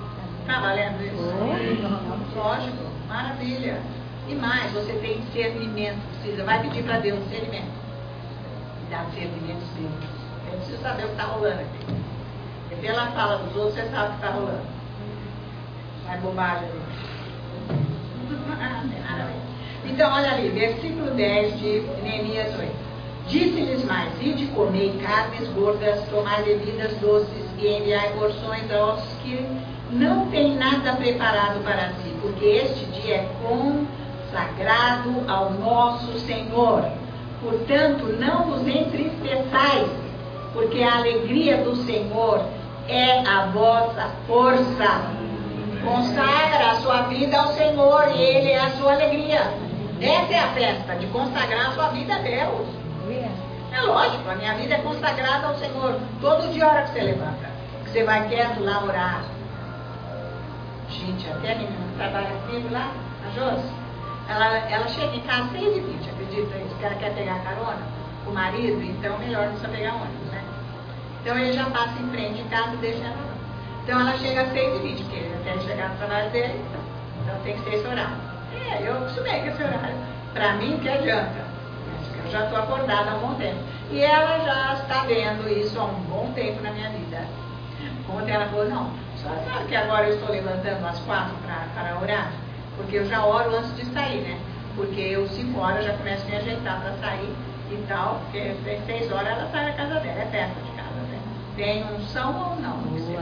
Está valendo isso? Lógico, maravilha. E mais, você tem discernimento, vai pedir para Deus discernimento. E dá discernimento espírito. Eu preciso saber o que está rolando aqui. E pela fala dos outros, você sabe o que está rolando. Não é bobagem ali. Não tem nada a ver. Então, olha ali, versículo 10 de Neemias 8. Disse-lhes mais: ide comei carnes gordas, tomai bebidas doces e enviai porções aos que não têm nada preparado para si, porque este dia é consagrado ao nosso Senhor. Portanto, não vos entristeçais, porque a alegria do Senhor é a vossa força. Consagra a sua vida ao Senhor e Ele é a sua alegria. Essa é a festa, de consagrar a sua vida a Deus. É lógico, a minha vida é consagrada ao Senhor. Todo dia, a hora que você levanta, que você vai quieto lá orar. Gente, até a menina que trabalha comigo lá, a Josi, ela chega em casa 6h20, acredita isso? Que ela quer pegar carona com o marido, então melhor não só pegar ônibus, né? Então ele já passa em frente de casa e deixa ela lá. Então ela chega às 6h20, porque ele quer chegar no trabalho dele, então tem que ser esse horário. Eu acostumei com esse horário. Pra mim, que adianta? Eu já estou acordada há um bom tempo. E ela já está vendo isso há um bom tempo na minha vida. Ontem ela falou: não, só sabe que agora eu estou levantando às 4 para orar? Porque eu já oro antes de sair, né? Porque eu 5 horas já começo a me ajeitar para sair e tal, porque 6 horas ela sai da casa dela, é perto de casa, né? Tem unção ou não?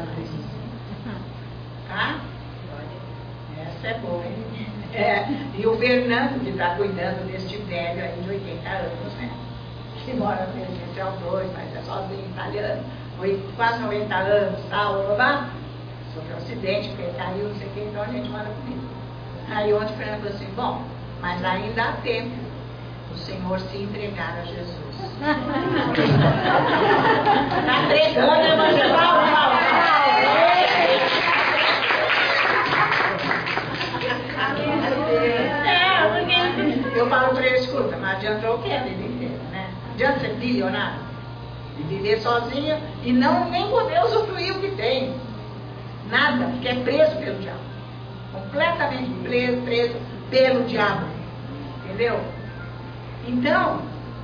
Tá? Essa é boa, hein? E o Fernando, que está cuidando deste velho aí de 80 anos, né? Que mora no Residencial 2, mas é sozinho, italiano, quase 90 anos, tal, sofreu um acidente, porque ele caiu, não sei o que, então a gente mora comigo. Aí ontem o Fernando falou assim: bom, mas ainda há tempo o Senhor se entregar a Jesus. Está entregando, evangelizar, eu falo para ele: escuta, mas adiantou o que a vida inteira, né? Adianta ser bilionário e viver sozinho e nem poder usufruir o que tem. Nada, porque é preso pelo diabo. Completamente preso pelo diabo. Entendeu? Então,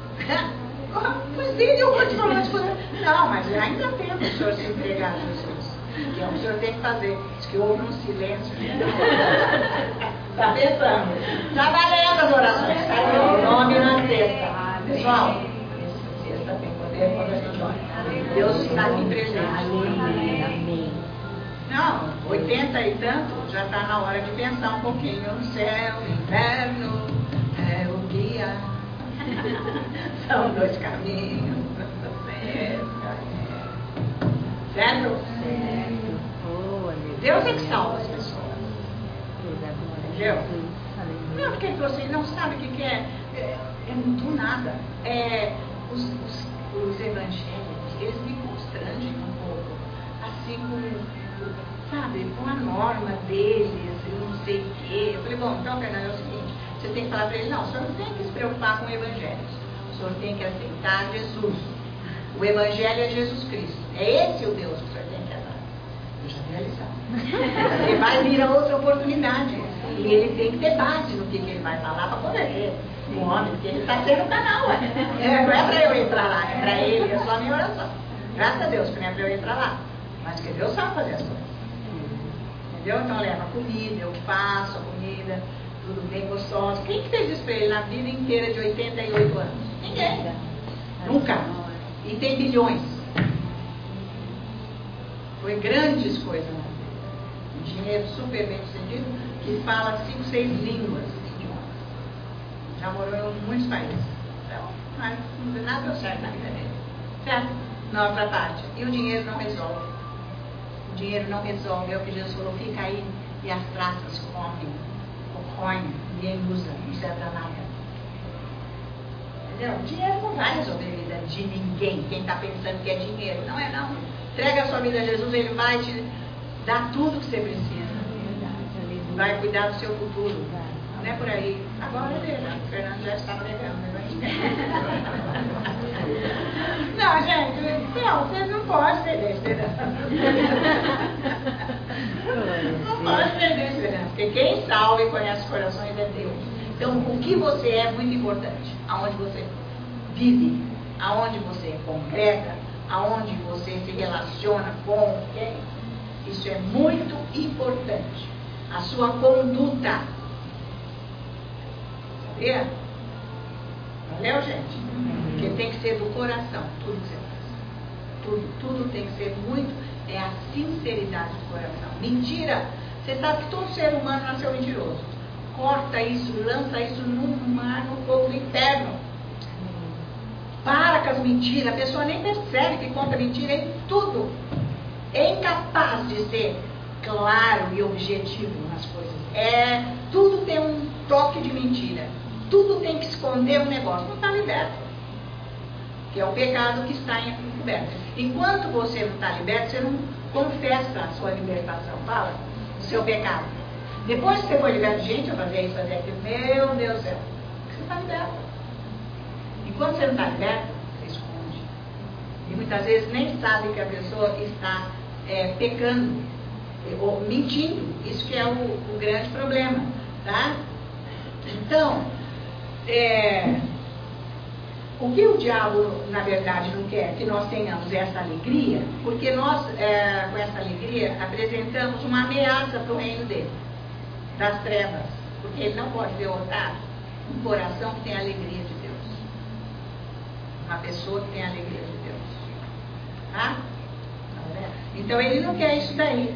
pois ele, eu vou te falar de coisa. Não, mas ainda tem o senhor se entregar a Jesus. Que é o que o senhor tem que fazer. Diz que houve um silêncio. Está pensando. Está valendo as orações. Está o nome na sexta. Pessoal, sexta tem poder quando a gente ora. Deus está aqui presente. Amém. Não, 80 e tanto, já está na hora de pensar um pouquinho no céu, inverno, é o guia. São 2 caminhos. Certo? Deus é que salva as pessoas. Entendeu? Não, porque ele falou assim: não sabe o que é? É do nada. Os evangélicos, eles me constrangem um pouco. Assim com a norma deles, não sei o quê. Eu falei: bom, então, Fernando, é o seguinte, você tem que falar para ele: não, o senhor não tem que se preocupar com o evangelho. O senhor tem que aceitar Jesus. O evangelho é Jesus Cristo. É esse o Deus que o senhor tem que amar. Eu já dei a lição. Ele vai vir a outra oportunidade. E ele tem que ter base no que ele vai falar para converter o homem, porque ele está sendo o canal. Não é para eu entrar lá, é para ele, é só a minha oração. Graças a Deus que não é para eu entrar lá. Mas que Deus sabe fazer as coisas. Entendeu? Então leva comida, eu faço a comida, tudo bem gostoso. Quem que fez isso para ele na vida inteira de 88 anos? Ninguém. Nunca. E tem bilhões. Foi grandes coisas na vida. Um dinheiro super bem sucedido, que fala 5, 6 línguas. Já morou em muitos países. Então, mas nada deu certo na vida dele. Certo? Na outra parte. E o dinheiro não resolve. O dinheiro não resolve. É o que Jesus falou: fica aí e as traças corroem, ninguém usa, não serve para nada. Entendeu? O dinheiro não vai resolver a vida de ninguém. Quem está pensando que é dinheiro. Não é não. Entrega a sua vida a Jesus, Ele vai te dar tudo que você precisa. Vai cuidar do seu futuro. Não é por aí. Agora é dele. O Fernando já está pregando. Não, gente. Não, vocês não podem ser besteira. Não pode perder a esperança, porque quem salva e conhece os corações é Deus. Então, o que você é muito importante. Aonde você vive, aonde você congrega, aonde você se relaciona com quem. Isso é muito importante. A sua conduta. Sabia? Valeu, gente? Porque tem que ser do coração, tudo que você faz. Tudo tem que ser muito, é a sinceridade do coração. Mentira, você sabe que todo ser humano nasceu mentiroso. Corta isso, lança isso no mar, no fogo do inferno. Para com as mentiras, a pessoa nem percebe que conta mentira em tudo. É incapaz de ser claro e objetivo nas coisas. Tudo tem um toque de mentira. Tudo tem que esconder um negócio. Não está liberto. Que é o pecado que está encoberto. Enquanto você não está liberto, você não confessa a sua libertação. Fala o seu pecado. Depois que você foi liberto, gente, eu fazia isso, fazia aquilo. Meu Deus do céu. Você está liberto. Enquanto você não está liberto, você esconde. E muitas vezes nem sabe que a pessoa está pecando ou mentindo. Isso que é o grande problema. Tá? Então, o que o diabo, na verdade, não quer que nós tenhamos essa alegria, porque nós, com essa alegria, apresentamos uma ameaça para o reino dele, das trevas, porque ele não pode derrotar um coração que tem a alegria de Deus, uma pessoa que tem a alegria de Deus. Tá? Então ele não quer isso daí,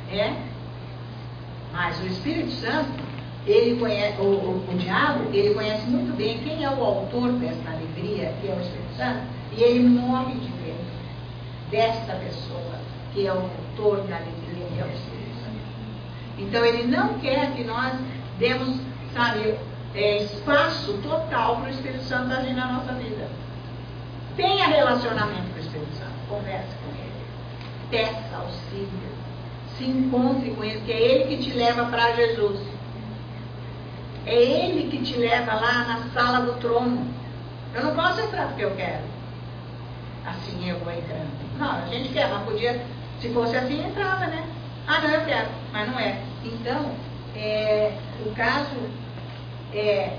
mas o Espírito Santo, ele conhece, o diabo, ele conhece muito bem quem é o autor dessa alegria, que é o Espírito Santo, e ele morre de medo desta pessoa, que é o autor da alegria, que é o Espírito Santo. Então ele não quer que nós demos, espaço total para o Espírito Santo agir na nossa vida. Tenha relacionamento com o Espírito Santo, converse com ele, peça auxílio, se encontre com ele, que é ele que te leva para Jesus. É ele que te leva lá na sala do trono. Eu não posso entrar porque eu quero. Assim eu vou entrando. Não, a gente quer, mas podia, se fosse assim, entrava, né? Ah, não, eu quero, mas não é. Então, o caso é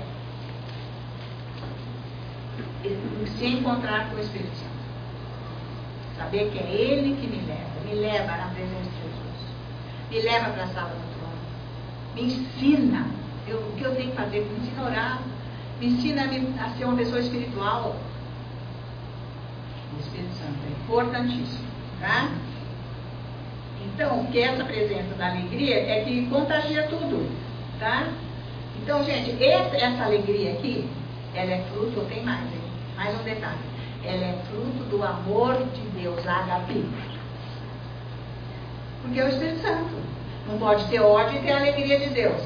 se encontrar com o Espírito Santo. Saber que é ele que me leva na presença de Jesus. Me leva para a sala do trono. Me ensina. O que eu tenho que fazer? Me ensina a orar. Me ensina a ser uma pessoa espiritual. O Espírito Santo é importantíssimo. Tá? Então, o que essa presença da alegria é que contagia tudo. Tá? Então, gente, essa alegria aqui, ela é fruto, tem mais, hein? Mais um detalhe. Ela é fruto do amor de Deus, agape. Porque é o Espírito Santo. Não pode ter ódio e ter a alegria de Deus.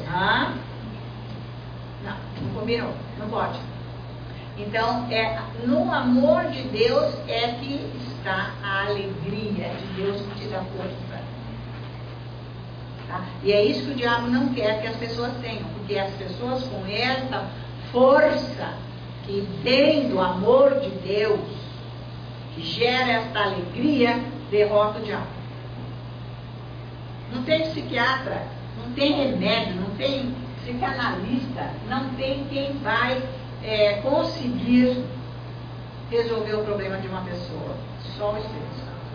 Não combinou, não pode. Então, no amor de Deus é que está a alegria de Deus que te dá força. Tá? E é isso que o diabo não quer que as pessoas tenham, porque as pessoas com essa força que vem do amor de Deus, que gera esta alegria, derrota o diabo. Não tem psiquiatra, não tem remédio, não tem psicanalista, não tem quem vai conseguir resolver o problema de uma pessoa. Só o Espírito Santo.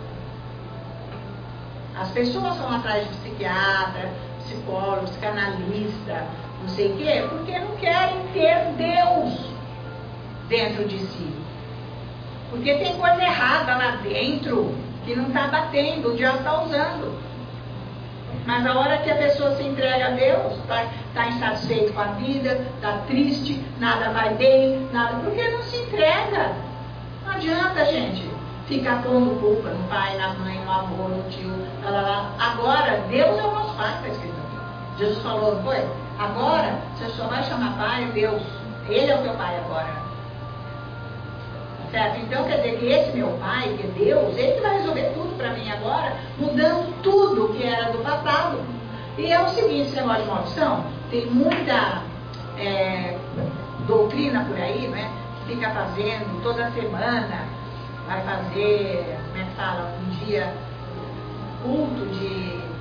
As pessoas vão atrás de psiquiatra, psicólogo, psicanalista, não sei o quê, porque não querem ter Deus dentro de si. Porque tem coisa errada lá dentro que não está batendo, o diabo está usando. Mas a hora que a pessoa se entrega a Deus, está insatisfeito com a vida, está triste, nada vai bem, nada, porque não se entrega. Não adianta, gente, ficar pondo culpa no pai, na mãe, no avô, no tio, lá. Agora, Deus é o nosso pai, está escrito aqui. Jesus falou, não foi? Agora, você só vai chamar pai Deus. Ele é o teu pai agora. Certo? Então quer dizer que esse meu pai, que é Deus, ele vai resolver tudo para mim agora, mudando tudo que era do passado. E é o seguinte, esse negócio de maldição, tem muita doutrina por aí, né? Que fica fazendo toda semana, vai fazer, como é que fala, um dia culto de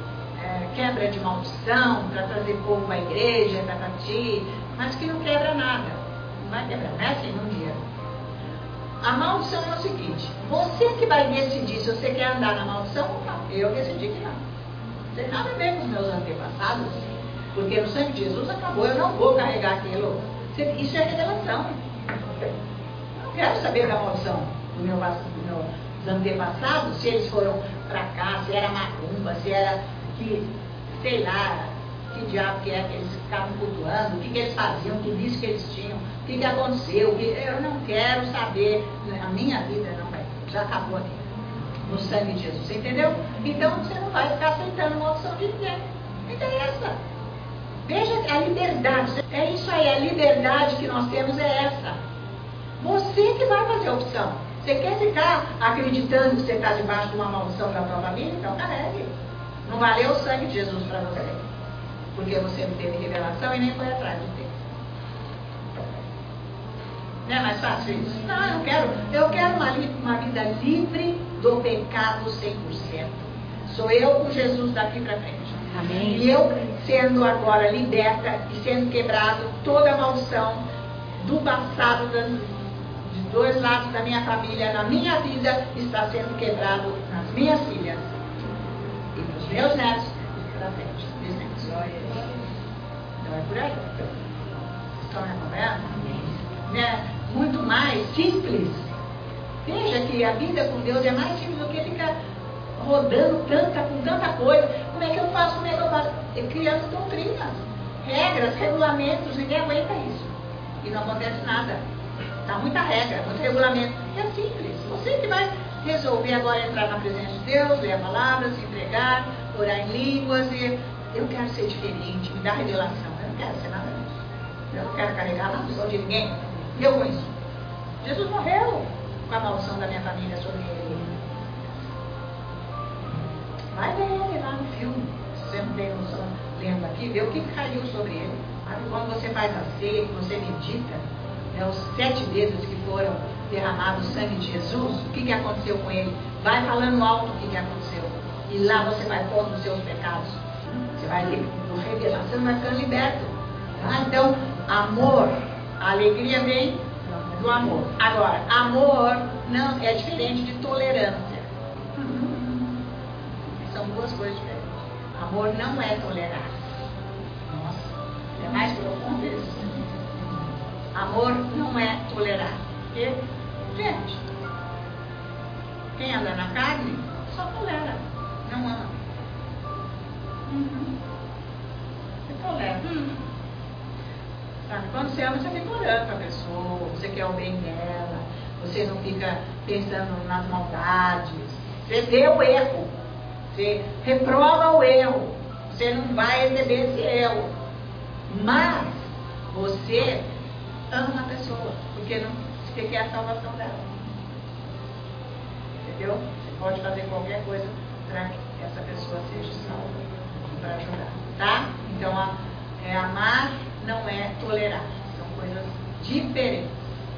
quebra de maldição, para trazer povo à igreja, mas que não quebra nada. Não vai quebrar, não é assim num dia. A maldição é o seguinte: você que vai decidir se você quer andar na maldição ou não. Eu decidi que não. Não tem nada a ver com os meus antepassados, porque no sangue de Jesus acabou, eu não vou carregar aquilo. Isso é revelação. Eu não quero saber da maldição dos meus antepassados, se eles foram para cá, se era macumba, se era que, sei lá, que diabo que é que eles ficavam cultuando, o que eles faziam, que vício que eles tinham, o que aconteceu. Eu não quero saber, a minha vida não vai, já acabou aqui, no sangue de Jesus, você entendeu? Então você não vai ficar aceitando maldição de ninguém, não interessa. Veja a liberdade, é isso aí, a liberdade que nós temos é essa. Você que vai fazer a opção. Você quer ficar acreditando que você está debaixo de uma maldição da tua família? Então carregue. Não valeu o sangue de Jesus para você, porque você não teve revelação e nem foi atrás de ter. Não é mais fácil isso? Não, eu quero uma vida livre do pecado 100%. Sou eu com Jesus daqui para frente. Amém. E eu sendo agora liberta e sendo quebrado toda a maldição do passado, de dois lados da minha família, na minha vida, está sendo quebrado nas minhas filhas e nos meus netos para frente, bisnetos. Então é por aí. Estão me acompanhando? Né? Muito mais simples. Veja que a vida com Deus é mais simples do que ficar rodando com tanta coisa. Como é que eu faço? Criando doutrinas, regras, regulamentos, ninguém aguenta isso. E não acontece nada. Está muita regra, muito regulamento. É simples. Você que vai resolver agora entrar na presença de Deus, ler a palavra, se entregar, orar em línguas. E eu quero ser diferente, me dá revelação. Eu não quero ser nada disso. Eu não quero carregar a maldição de ninguém. E eu com isso. Jesus morreu com a maldição da minha família sobre ele. Vai ver ele lá no filme. Se você não tem noção, lendo aqui, vê o que caiu sobre ele. Quando você faz a ceia, que você medita, os 7 dedos que foram derramados o sangue de Jesus, o que aconteceu com ele? Vai falando alto o que aconteceu. E lá você vai pondo os seus pecados. Você vai ter revelação, vai ficando liberto. Tá? Então, amor, a alegria vem do amor. Agora, amor não é diferente de tolerância. São duas coisas diferentes. Amor não é tolerar. Nossa, é mais profundo isso. Amor não é tolerar. Porque, gente, quem anda na carne só tolera, não ama. Você tolera. Sabe? Quando você ama, você fica orando para a pessoa, você quer o bem dela, você não fica pensando nas maldades. Você vê o erro, você reprova o erro, você não vai receber esse erro. Mas você ama a pessoa, porque você quer a salvação dela. Entendeu? Você pode fazer qualquer coisa para que essa pessoa seja salva, para ajudar. Tá? Então, amar não é tolerar. São coisas diferentes.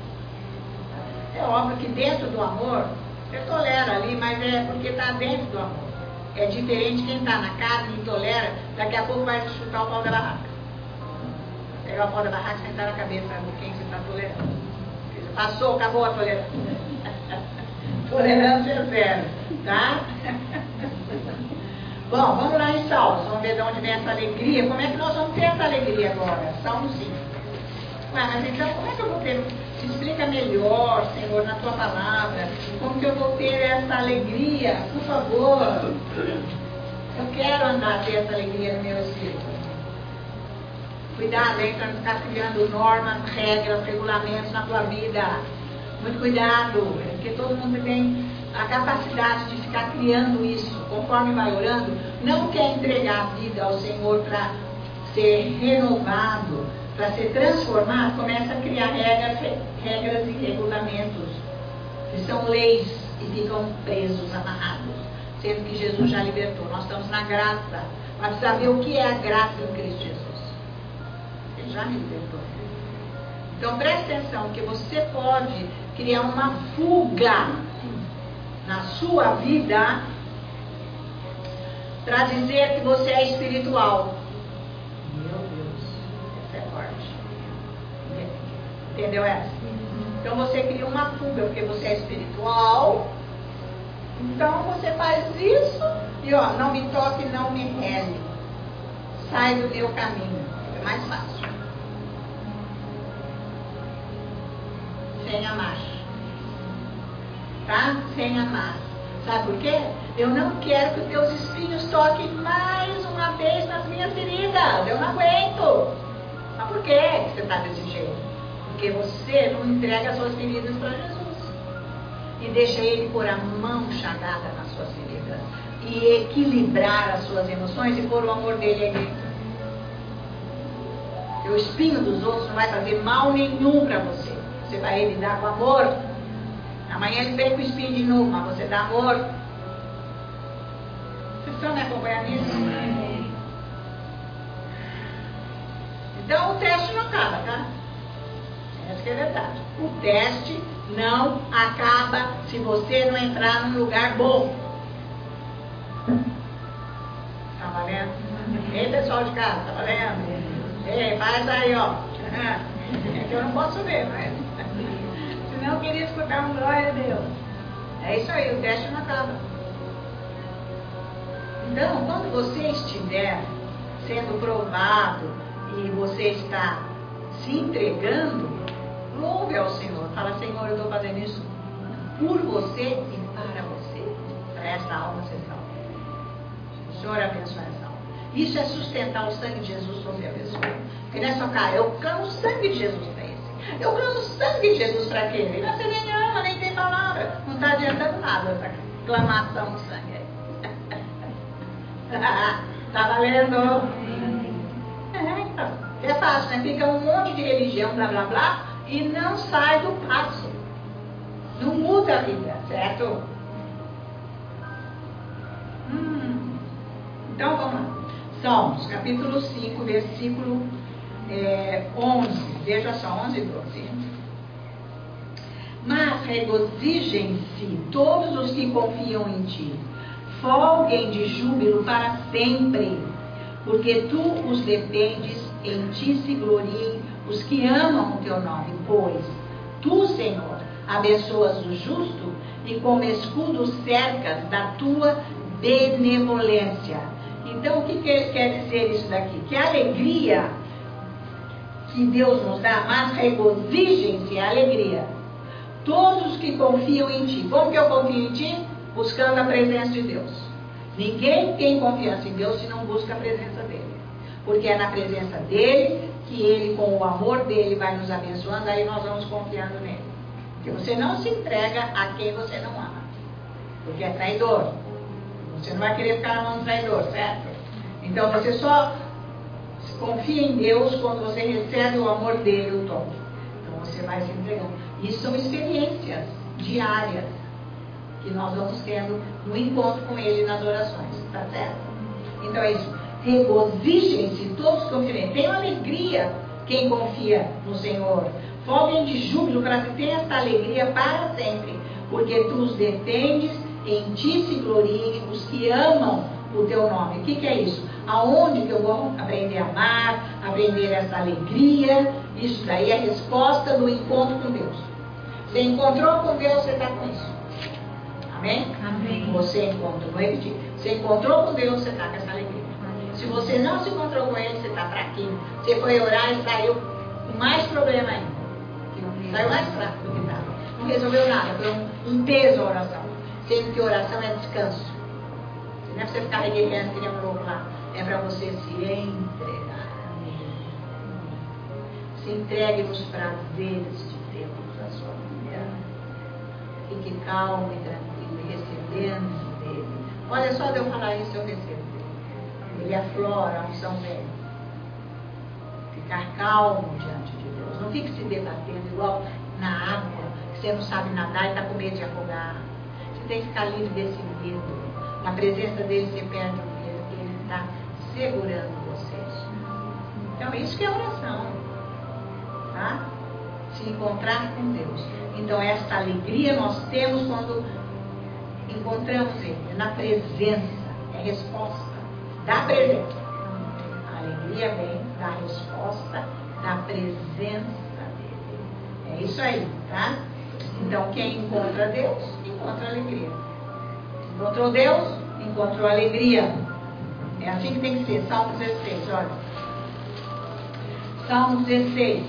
É óbvio que dentro do amor, você tolera ali, mas é porque está dentro do amor. É diferente quem está na carne e tolera, daqui a pouco vai chutar o pau da barraca. Pegar o pau da barraca e sentar na cabeça de quem você está tolerando. Passou, acabou a tolerância. Tolerância zero, tá? Bom, vamos lá em Salmos, vamos ver de onde vem essa alegria. Como é que nós vamos ter essa alegria agora? Salmo 5. Ué, mas então, como é que eu vou ter? Se explica melhor, Senhor, na tua palavra. Como que eu vou ter essa alegria? Por favor. Eu quero andar, ter essa alegria no meu espírito. Cuidado aí para não ficar criando normas, regras, regulamentos na tua vida. Muito cuidado, porque todo mundo tem a capacidade de ficar criando isso, conforme vai orando, não quer entregar a vida ao Senhor para ser renovado, para ser transformado, começa a criar regras e regulamentos, que são leis e ficam presos, amarrados, sendo que Jesus já libertou. Nós estamos na graça, mas precisa ver o que é a graça em Cristo Jesus. Ele já me libertou. Então preste atenção, que você pode criar uma fuga na sua vida para dizer que você é espiritual. Meu Deus, essa é forte. Entendeu essa? Então você cria uma fuga, porque você é espiritual. Então você faz isso e ó, não me toque, não me rele. Sai do meu caminho. É mais fácil. Sem amar. Tá? Sem amar. Sabe por quê? Eu não quero que os teus espinhos toquem mais uma vez nas minhas feridas. Eu não aguento. Mas por que você está desse jeito? Porque você não entrega as suas feridas para Jesus. E deixa Ele pôr a mão chagada nas suas feridas. E equilibrar as suas emoções e pôr o amor dele aí dentro. Porque o espinho dos outros não vai fazer mal nenhum para você. Você vai lidar com amor. Amanhã ele vem com o espinho de novo, mas você dá amor. Vocês estão me acompanhando nisso? Então o teste não acaba, tá? Essa que é a verdade. O teste não acaba se você não entrar num lugar bom. Tá valendo? Ei, pessoal de casa, tá valendo? Ei, faz aí, ó. É que eu não posso ver, mas... Senão eu queria escutar um glória a Deus. É isso aí, o teste não acaba. Então, quando você estiver sendo provado e você está se entregando, louve ao Senhor. Fala, Senhor, eu estou fazendo isso por você e para você. Para essa alma ser salva. O Senhor abençoe essa alma. Isso é sustentar o sangue de Jesus sobre a pessoa. Porque não é só cá, eu clamo o sangue de Jesus para esse. Eu clamo o sangue de Jesus para aquele. E você nem ama, nem tem palavra. Não está adiantando nada essa clamação do sangue aí. Tá valendo? Então. É fácil, né? Fica um monte de religião, blá blá blá, e não sai do passo. Não muda a vida, certo? Então vamos lá. Salmos, capítulo 5, versículo 11. Veja só, 11 e 12. Mas regozijem-se todos os que confiam em ti. Folguem de júbilo para sempre, porque tu os defendes, em ti se gloriem os que amam o teu nome, pois tu, Senhor, abençoas o justo e como escudo cercas da tua benevolência. Então, o que quer dizer isso daqui? Que a alegria que Deus nos dá, mas regozijem-se, a alegria. Todos os que confiam em ti. Como que eu confio em ti? Buscando a presença de Deus. Ninguém tem confiança em Deus se não busca a presença dele. Porque é na presença dele que ele, com o amor dele, vai nos abençoando, aí nós vamos confiando nele. Porque você não se entrega a quem você não ama. Porque é traidor. Você não vai querer ficar na mão do traidor, certo? Então você só confia em Deus quando você recebe o amor dele, o toque. Então você vai se entregando. Isso são experiências diárias que nós vamos tendo no encontro com ele nas orações, tá certo? Então é isso. Regozijem-se todos que confiam nele. Tenham alegria quem confia no Senhor. Folguem de júbilo para que tenha esta alegria para sempre, porque tu os defendes, em ti se gloriem os que amam o teu nome. O que é isso? Aonde que eu vou aprender a amar, aprender essa alegria? Isso daí é a resposta do encontro com Deus. Você encontrou com Deus, você está com isso. Amém? Amém. Você encontrou, vou repetir. Você encontrou com Deus, você está com essa alegria. Amém. Se você não se encontrou com Ele, você está fraquinho. Você foi orar e saiu com mais problema ainda. Saiu mais fraco do que estava. Não resolveu nada, foi um peso a oração. Sendo que oração é descanso. Não é para você ficar regueirando, que nem um louco lá. É para você se entregar. Se entregue nos prazeres de Deus da sua vida. Fique calmo e tranquilo, recebendo dele. Olha, só de eu falar isso, eu recebo dele. Ele aflora a unção dele. Ficar calmo diante de Deus. Não fique se debatendo igual na água, que você não sabe nadar e está com medo de afogar. Você tem que ficar livre desse medo. Na presença dele você perde o medo, porque ele está segurando vocês. Então isso que é oração. Tá? Se encontrar com Deus. Então esta alegria nós temos quando encontramos Ele. É na presença. É resposta. da presença. A alegria vem da resposta da presença dele. É isso aí, tá? Então, quem encontra Deus, encontra alegria. Encontrou Deus, encontrou alegria. É assim que tem que ser. Salmo 16, olha. Salmo 16.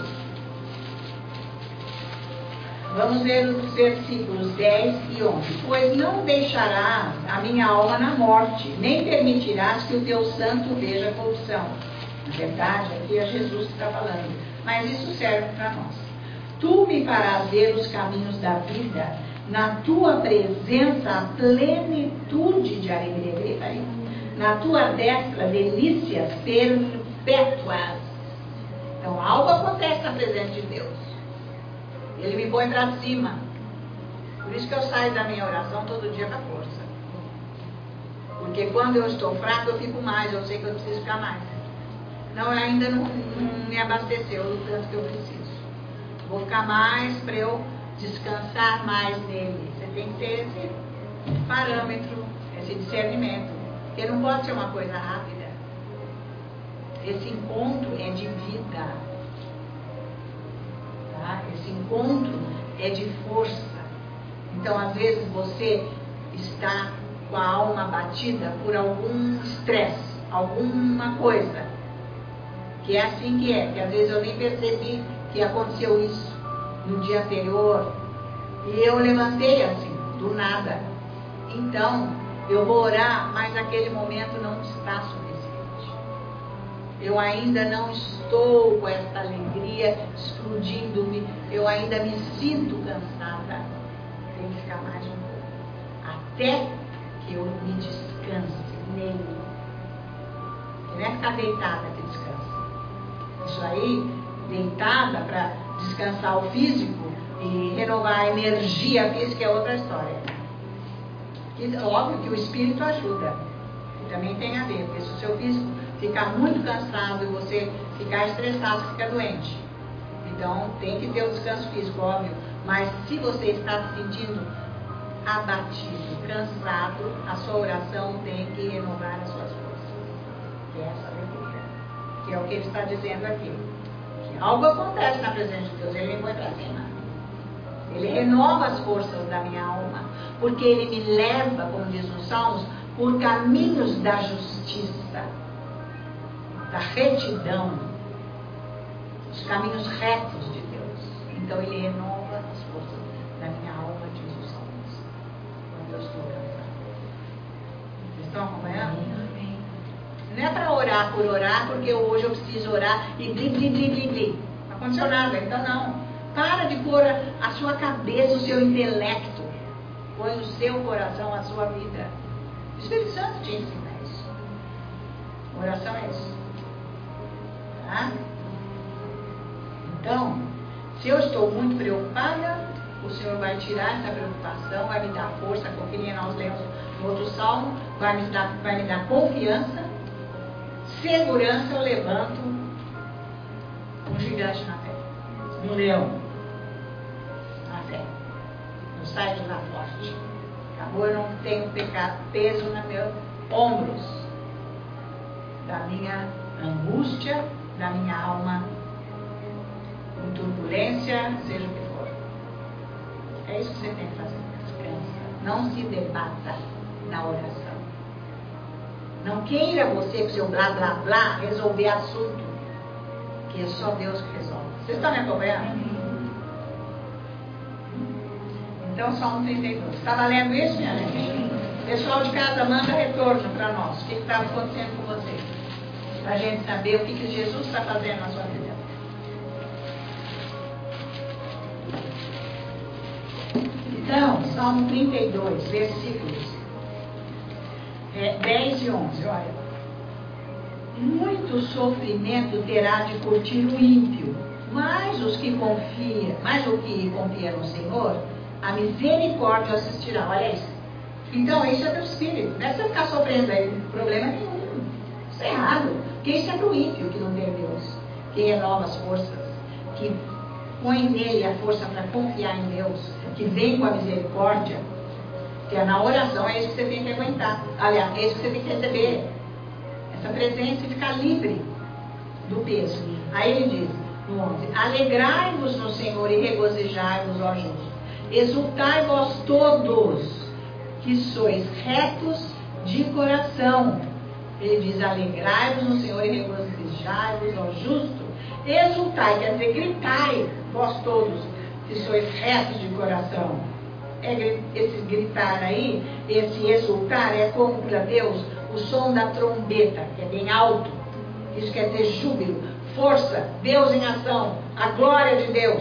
Vamos ver os versículos 10 e 11. Pois não deixarás a minha alma na morte, nem permitirás que o teu santo veja corrupção. Na verdade, aqui é Jesus que está falando. Mas isso serve para nós. Tu me farás ver os caminhos da vida, na tua presença a plenitude de alegria. Grita aí. Na tua destra, delícias perpétuas. Então, algo acontece na presença de Deus. Ele me põe para cima. Por isso que eu saio da minha oração todo dia com a força. Porque quando eu estou fraco, eu fico mais. Eu sei que eu preciso ficar mais. Não, ainda não me abasteceu do tanto que eu preciso. Vou ficar mais para eu descansar mais nele. Você tem que ter esse parâmetro, esse discernimento. Porque não pode ser uma coisa rápida. Esse encontro é de vida. Tá? Esse encontro é de força. Então, às vezes, você está com a alma abatida por algum estresse, alguma coisa. Que é assim que é. Que às vezes eu nem percebi que aconteceu isso no dia anterior. E eu levantei assim, do nada. Então, eu vou orar, mas naquele momento não está suficiente. Eu ainda não estou com essa alegria explodindo-me. Eu ainda me sinto cansada. Tem que ficar mais um pouco. Até que eu me descanse nele. Não é ficar deitada que descansa. Isso aí, deitada para descansar o físico e renovar a energia física é outra história. E, óbvio que o espírito ajuda. E também tem a ver, porque se o seu físico ficar muito cansado e você ficar estressado, você fica doente. Então tem que ter o descanso físico, óbvio. Mas se você está se sentindo abatido, cansado, a sua oração tem que renovar as suas forças. Que é essa alegria. Que é o que ele está dizendo aqui. Que algo acontece na presença de Deus, ele me põe para cima. Ele renova as forças da minha alma. Porque ele me leva, como diz nos Salmos, por caminhos da justiça, da retidão, os caminhos retos de Deus. Então ele renova as forças da minha alma, diz os Salmos, quando eu estou cansado. Vocês estão acompanhando? Não é para orar por orar, porque hoje eu preciso orar e blim, blim, blim, blim, blim. Não aconteceu nada, então não. Para de pôr a sua cabeça, o seu intelecto. Põe o seu coração, a sua vida. O Espírito Santo te ensina isso. Oração é isso. Tá? Então, se eu estou muito preocupada, o Senhor vai tirar essa preocupação, vai me dar força, como que nós lemos no outro salmo, vai me dar confiança, segurança. Eu levanto um gigante na fé, um leão na fé. Eu saio de lá forte. Acabou, eu não tenho peso nos meus ombros da minha angústia, da minha alma em turbulência, seja o que for. É isso que você tem que fazer. Descansa. Não se debata na oração. Não queira você, com seu blá blá blá, resolver assunto que é só Deus que resolve. Vocês estão me acompanhando? Então, Salmo 32. Estava lendo isso, minha gente? Pessoal de casa, manda retorno para nós. O que está acontecendo com vocês? Para a gente saber o que Jesus está fazendo na sua vida. Então, Salmo 32, versículos 10 e 11. Olha. Muito sofrimento terá de curtir o ímpio, mas o que confia no Senhor, a misericórdia assistirá. Olha isso. Então, isso é do Espírito. Não é você ficar sofrendo aí, problema nenhum. Isso é errado. Porque isso é do ímpio que não tem Deus. Que renova as forças. Que põe nele a força para confiar em Deus. Que vem com a misericórdia. Que é na oração, é isso que você tem que aguentar. Aliás, é isso que você tem que receber. essa presença e ficar livre do peso. Aí ele diz, no 11, alegrai-vos no Senhor e regozijai-vos, ó justos. Exultai vós todos, que sois retos de coração. Ele diz, alegrai-vos no Senhor e regozijai-vos, ó justo. Exultai, quer dizer, gritai, vós todos, que sois retos de coração. Esse gritar aí, esse exultar, é como para Deus o som da trombeta, que é bem alto. Isso quer dizer júbilo, força, Deus em ação, a glória de Deus.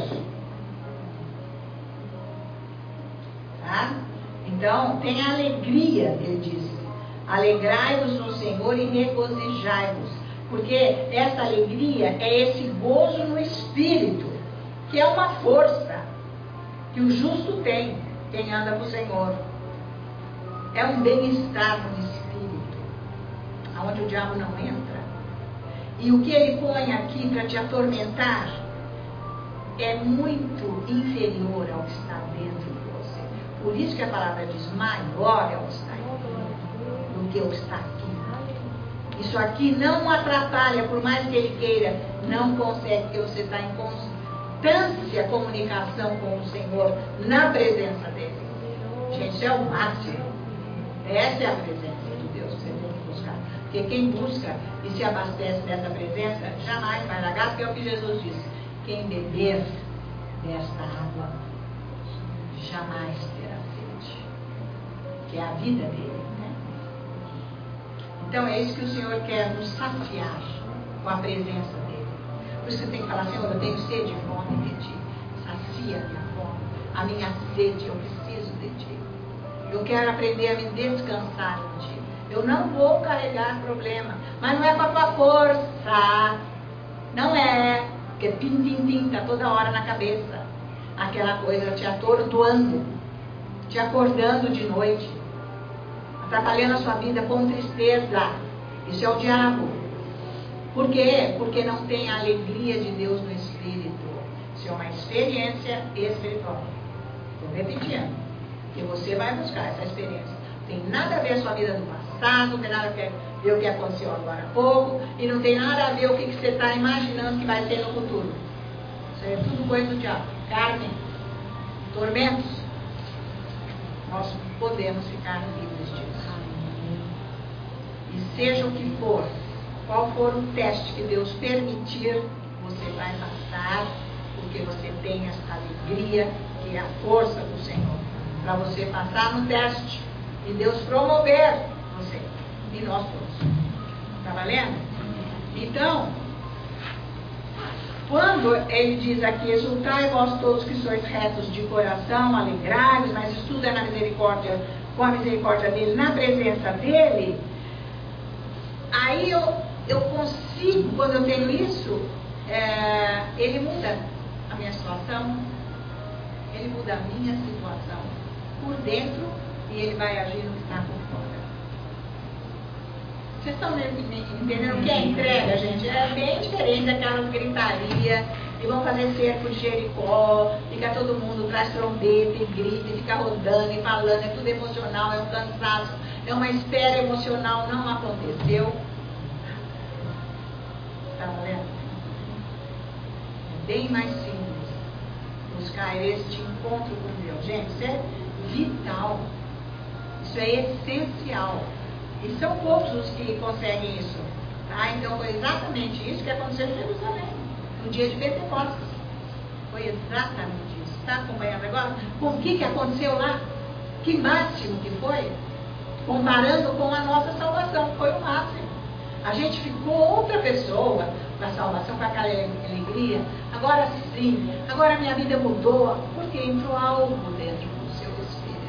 Tá? Então, tem a alegria, ele diz. Alegrai-vos no Senhor e regozijai-vos. Porque essa alegria é esse gozo no Espírito, que é uma força que o justo tem, quem anda com o Senhor. É um bem-estar no Espírito, onde o diabo não entra. E o que ele põe aqui para te atormentar é muito inferior ao que está dentro de você. Por isso que a palavra diz, maior é o que está aqui do que o que está aqui. Isso aqui não atrapalha, por mais que ele queira, não consegue, porque você está em constância comunicação com o Senhor, na presença dele. Gente, isso é o máximo. Essa é a presença de Deus que você tem que buscar. Porque quem busca e se abastece dessa presença, jamais vai largar, porque é o que Jesus disse. Quem beber desta água, jamais terá sede. Que é a vida dele. Então é isso que o Senhor quer nos saciar com a presença dele. Por isso você tem que falar, Senhor, eu tenho sede e fome de ti. Sacia a minha fome, a minha sede, eu preciso de ti. Eu quero aprender a me descansar em ti. Eu não vou carregar problema, mas não é com a tua força. Não é, porque pim, está toda hora na cabeça. Aquela coisa te atordoando, te acordando de noite, atrapalhando a sua vida com tristeza. Isso é o diabo. Por quê? Porque não tem a alegria de Deus no Espírito. Isso é uma experiência espiritual. Estou repetindo. Que você vai buscar essa experiência. Tem nada a ver a sua vida do passado, não tem nada a ver o que aconteceu agora há pouco, e não tem nada a ver o que você está imaginando que vai ser no futuro. Isso é tudo coisa do diabo. Carne, tormentos. Nós podemos ficar livres disso. E seja o que for, qual for o teste que Deus permitir, você vai passar, porque você tem essa alegria, que é a força do Senhor, para você passar no teste e Deus promover você e nós todos. Está valendo? Então, quando ele diz aqui, exultai vós todos que sois retos de coração, alegrai-vos, mas isso tudo é na misericórdia, com a misericórdia dele, na presença dele. Aí eu consigo, quando eu tenho isso, ele muda a minha situação, ele muda a minha situação por dentro e ele vai agir no que está por fora. Vocês estão entendendo o que é entrega, gente? É bem diferente daquelas gritaria e vão fazer cerco de Jericó, fica todo mundo traz trombeta e grita e fica rodando e falando, é tudo emocional, é um cansaço, é uma espera emocional, não aconteceu. Está vendo? É bem mais simples buscar este encontro com Deus. Gente, isso é vital, isso é essencial. E são poucos os que conseguem isso. Tá? Então foi exatamente isso que aconteceu em Jerusalém, no dia de Pentecostes. Foi exatamente isso. Está acompanhando agora? Com o que aconteceu lá? Que máximo que foi? Comparando com a nossa salvação, foi o máximo. A gente ficou outra pessoa com a salvação, com aquela alegria. Agora sim, agora minha vida mudou, porque entrou algo dentro do seu espírito.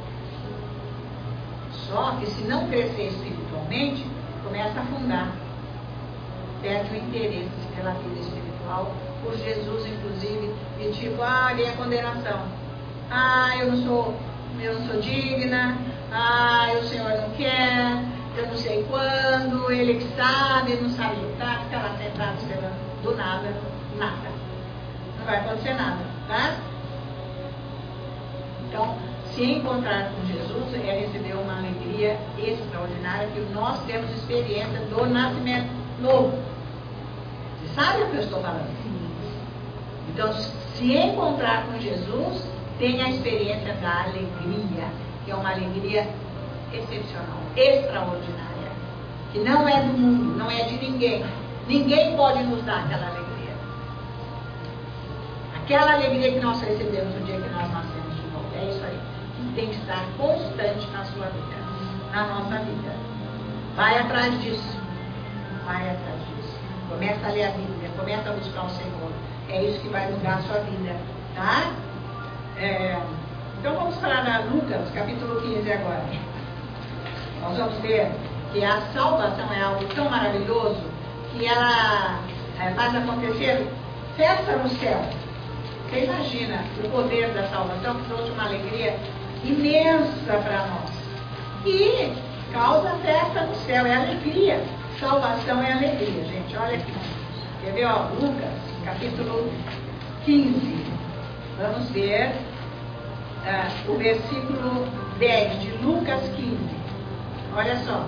Só que se não crescer espiritualmente, começa a afundar. Perde o interesse pela vida espiritual, por Jesus inclusive, e tipo, vem a condenação. Eu não sou digna, o Senhor não quer, eu não sei quando, Ele que sabe, não sabe lutar, fica lá sentado esperando, do nada, nada. Não vai acontecer nada, tá? Então, se encontrar com Jesus é receber uma alegria alegria extraordinária que nós temos experiência do nascimento novo. Você sabe o que eu estou falando? Então, se encontrar com Jesus, tenha a experiência da alegria, que é uma alegria excepcional, extraordinária, que não é do mundo, não é de ninguém. Ninguém pode nos dar aquela alegria. Aquela alegria que nós recebemos no dia que nós nascemos de novo. É isso aí. Que tem que estar constante na sua vida, na nossa vida. Vai atrás disso. Vai atrás disso. Começa a ler a Bíblia, começa a buscar o Senhor. É isso que vai mudar a sua vida. Tá? Então vamos falar da Lucas, capítulo 15 agora. Nós vamos ver que a salvação é algo tão maravilhoso que ela faz acontecer festa no céu. Você imagina o poder da salvação que trouxe uma alegria imensa para nós. E causa festa no céu, é alegria. Salvação é alegria, gente. Olha aqui. Quer ver, ó, Lucas, capítulo 15. Vamos ver o versículo 10 de Lucas 15. Olha só.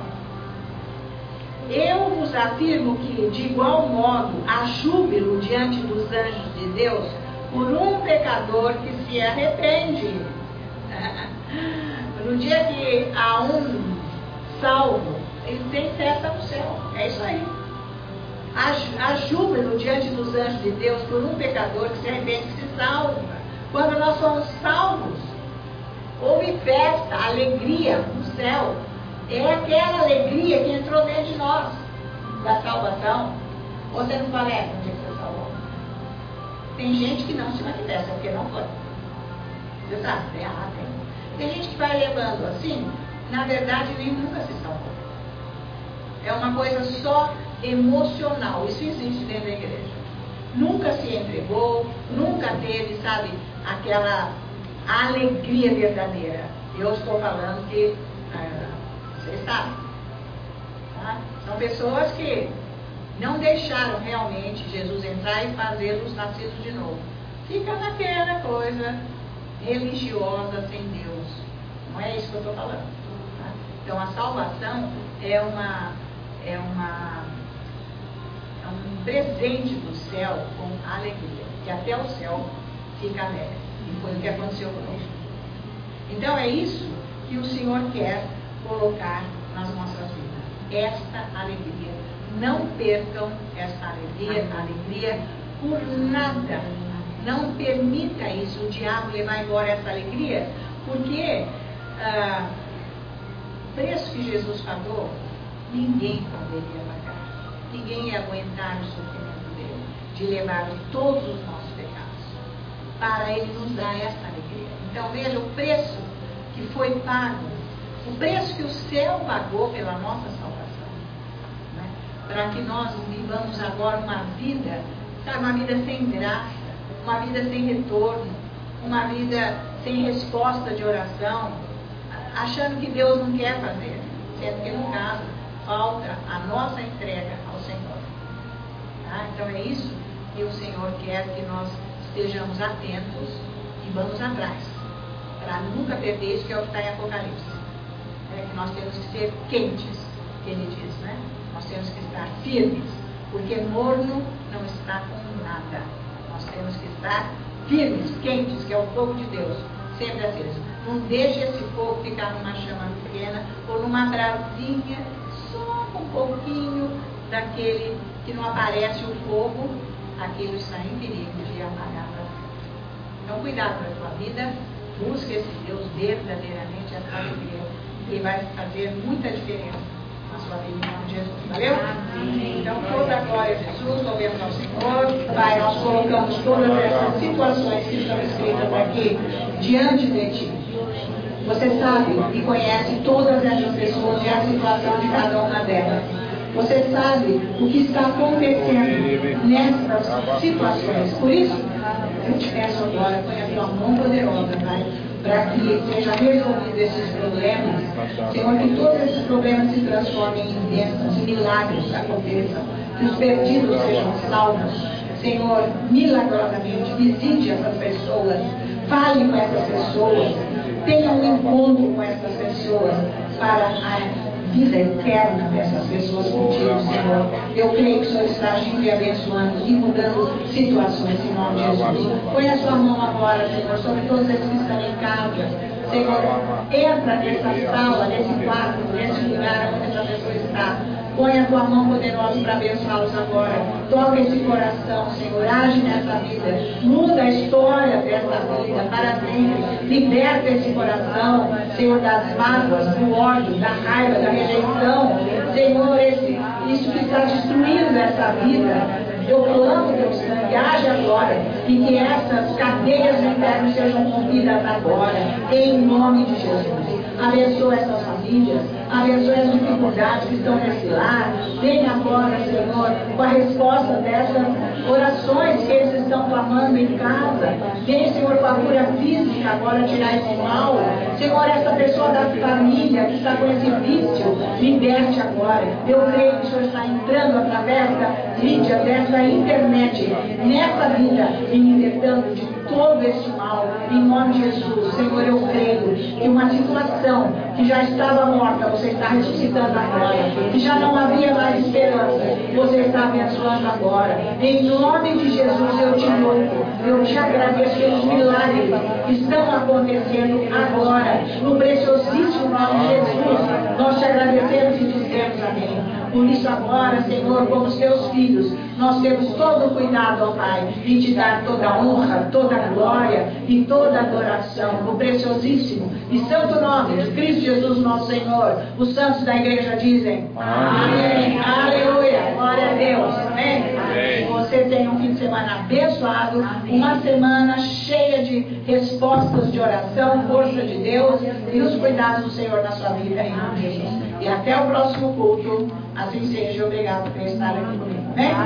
Eu vos afirmo que, de igual modo, há júbilo diante dos anjos de Deus por um pecador que se arrepende. No dia que há um salvo, ele tem festa no céu. É isso aí. Há júbilo diante dos anjos de Deus por um pecador que se arrepende, que se salva. Quando nós somos salvos, houve festa, alegria no céu. É aquela alegria que entrou dentro de nós, da salvação. Você não parece no dia que você salvou? Tem gente que não se manifesta, porque não foi. Você sabe, tem gente que vai levando assim, na verdade nem nunca se salvou. É uma coisa só emocional, isso existe dentro da igreja. Nunca se entregou, nunca teve, sabe, aquela alegria verdadeira. Eu estou falando que, vocês sabem, tá? São pessoas que não deixaram realmente Jesus entrar e fazê-los nascidos de novo. Fica naquela coisa religiosa sem Deus. Não é isso que eu estou falando. Tá? Então a salvação é um presente do céu com alegria. Que até o céu fica alegre. E foi o que aconteceu conosco. Então é isso que o Senhor quer colocar nas nossas vidas. Esta alegria. Não percam esta alegria por nada. Não permita isso, o diabo levar embora essa alegria, porque o preço que Jesus pagou, ninguém poderia pagar. Ninguém ia aguentar o sofrimento dele, de levar todos os nossos pecados, para ele nos dar essa alegria. Então veja o preço que foi pago, o preço que o céu pagou pela nossa salvação, né? Para que nós vivamos agora uma vida, sabe, uma vida sem graça, uma vida sem retorno, uma vida sem resposta de oração, achando que Deus não quer fazer, sendo que no caso falta a nossa entrega ao Senhor. Tá? Então é isso que o Senhor quer que nós estejamos atentos e vamos atrás, para nunca perder isso que é o que está em Apocalipse. É que nós temos que ser quentes, que ele diz, né? Nós temos que estar firmes, porque morno não está com nada. Nós temos que estar firmes, quentes, que é o fogo de Deus, sempre aceso. Não deixe esse fogo ficar numa chama pequena ou numa brasinha, só um pouquinho daquele que não aparece o fogo, aquilo está em perigo de apagar para sempre. Então, cuidado com a sua vida, busque esse Deus verdadeiramente, essa alegria, que vai fazer muita diferença na sua vida, em nome de Jesus. Valeu? Amém. Então, toda a glória a Jesus, louvemos ao Senhor. Pai, nós colocamos todas essas situações que estão escritas aqui diante de Ti. Você sabe e conhece todas essas pessoas e a situação de cada uma delas. Você sabe o que está acontecendo nessas situações. Por isso, eu te peço agora, põe a tua mão poderosa, Pai, para que seja resolvido esses problemas. Senhor, que todos esses problemas se transformem em bênçãos, em milagres aconteçam, que os perdidos sejam salvos. Senhor, milagrosamente, visite essas pessoas, fale com essas pessoas, tenha um encontro com essas pessoas, para a vida eterna dessas pessoas contigo, Senhor. Eu creio que o Senhor está agindo e abençoando e mudando situações em nome de Jesus. Põe a sua mão agora, Senhor, sobre todos esses que estão em casa. Senhor, entra nessa sala, nesse quarto, nesse lugar onde essa pessoa está. Põe a tua mão poderosa para abençoá-los agora. Toca esse coração, Senhor. Age nessa vida. Muda a história dessa vida para sempre. Liberta esse coração, Senhor, das mágoas, do ódio, da raiva, da rejeição. Senhor, isso que está destruindo essa vida. Eu clamo teu sangue, age agora, e que essas cadeias do inferno sejam rompidas agora, em nome de Jesus. Abençoa essas famílias, abençoa as dificuldades que estão nesse lar. Vem agora, Senhor, com a resposta dessas orações que eles estão clamando em casa. Vem, Senhor, com a cura física agora, tirar esse mal. Senhor, essa pessoa da família que está com esse vício, liberte agora. Eu creio que o Senhor está entrando através da mídia, dessa internet, nessa vida, e libertando de todo este mal, em nome de Jesus. Senhor, eu creio que uma situação que já estava morta, você está ressuscitando agora, que já não havia mais esperança, você está abençoando agora. Em nome de Jesus, eu te louvo, eu te agradeço pelos milagres que estão acontecendo agora, no preciosíssimo nome de Jesus. Nós te agradecemos e dizemos amém. Por isso agora, Senhor, como os teus filhos, nós temos todo o cuidado, ó Pai, em te dar toda a honra, toda a glória e toda a adoração, no preciosíssimo e santo nome de Cristo Jesus, nosso Senhor. Os santos da igreja dizem amém. Aleluia, glória a Deus, amém. Que você tenha um fim de semana abençoado, uma semana cheia de respostas de oração, força de Deus e os cuidados do Senhor na sua vida, em nome de Jesus. E até o próximo culto. Assim seja. Obrigado por estar aqui comigo. Amém?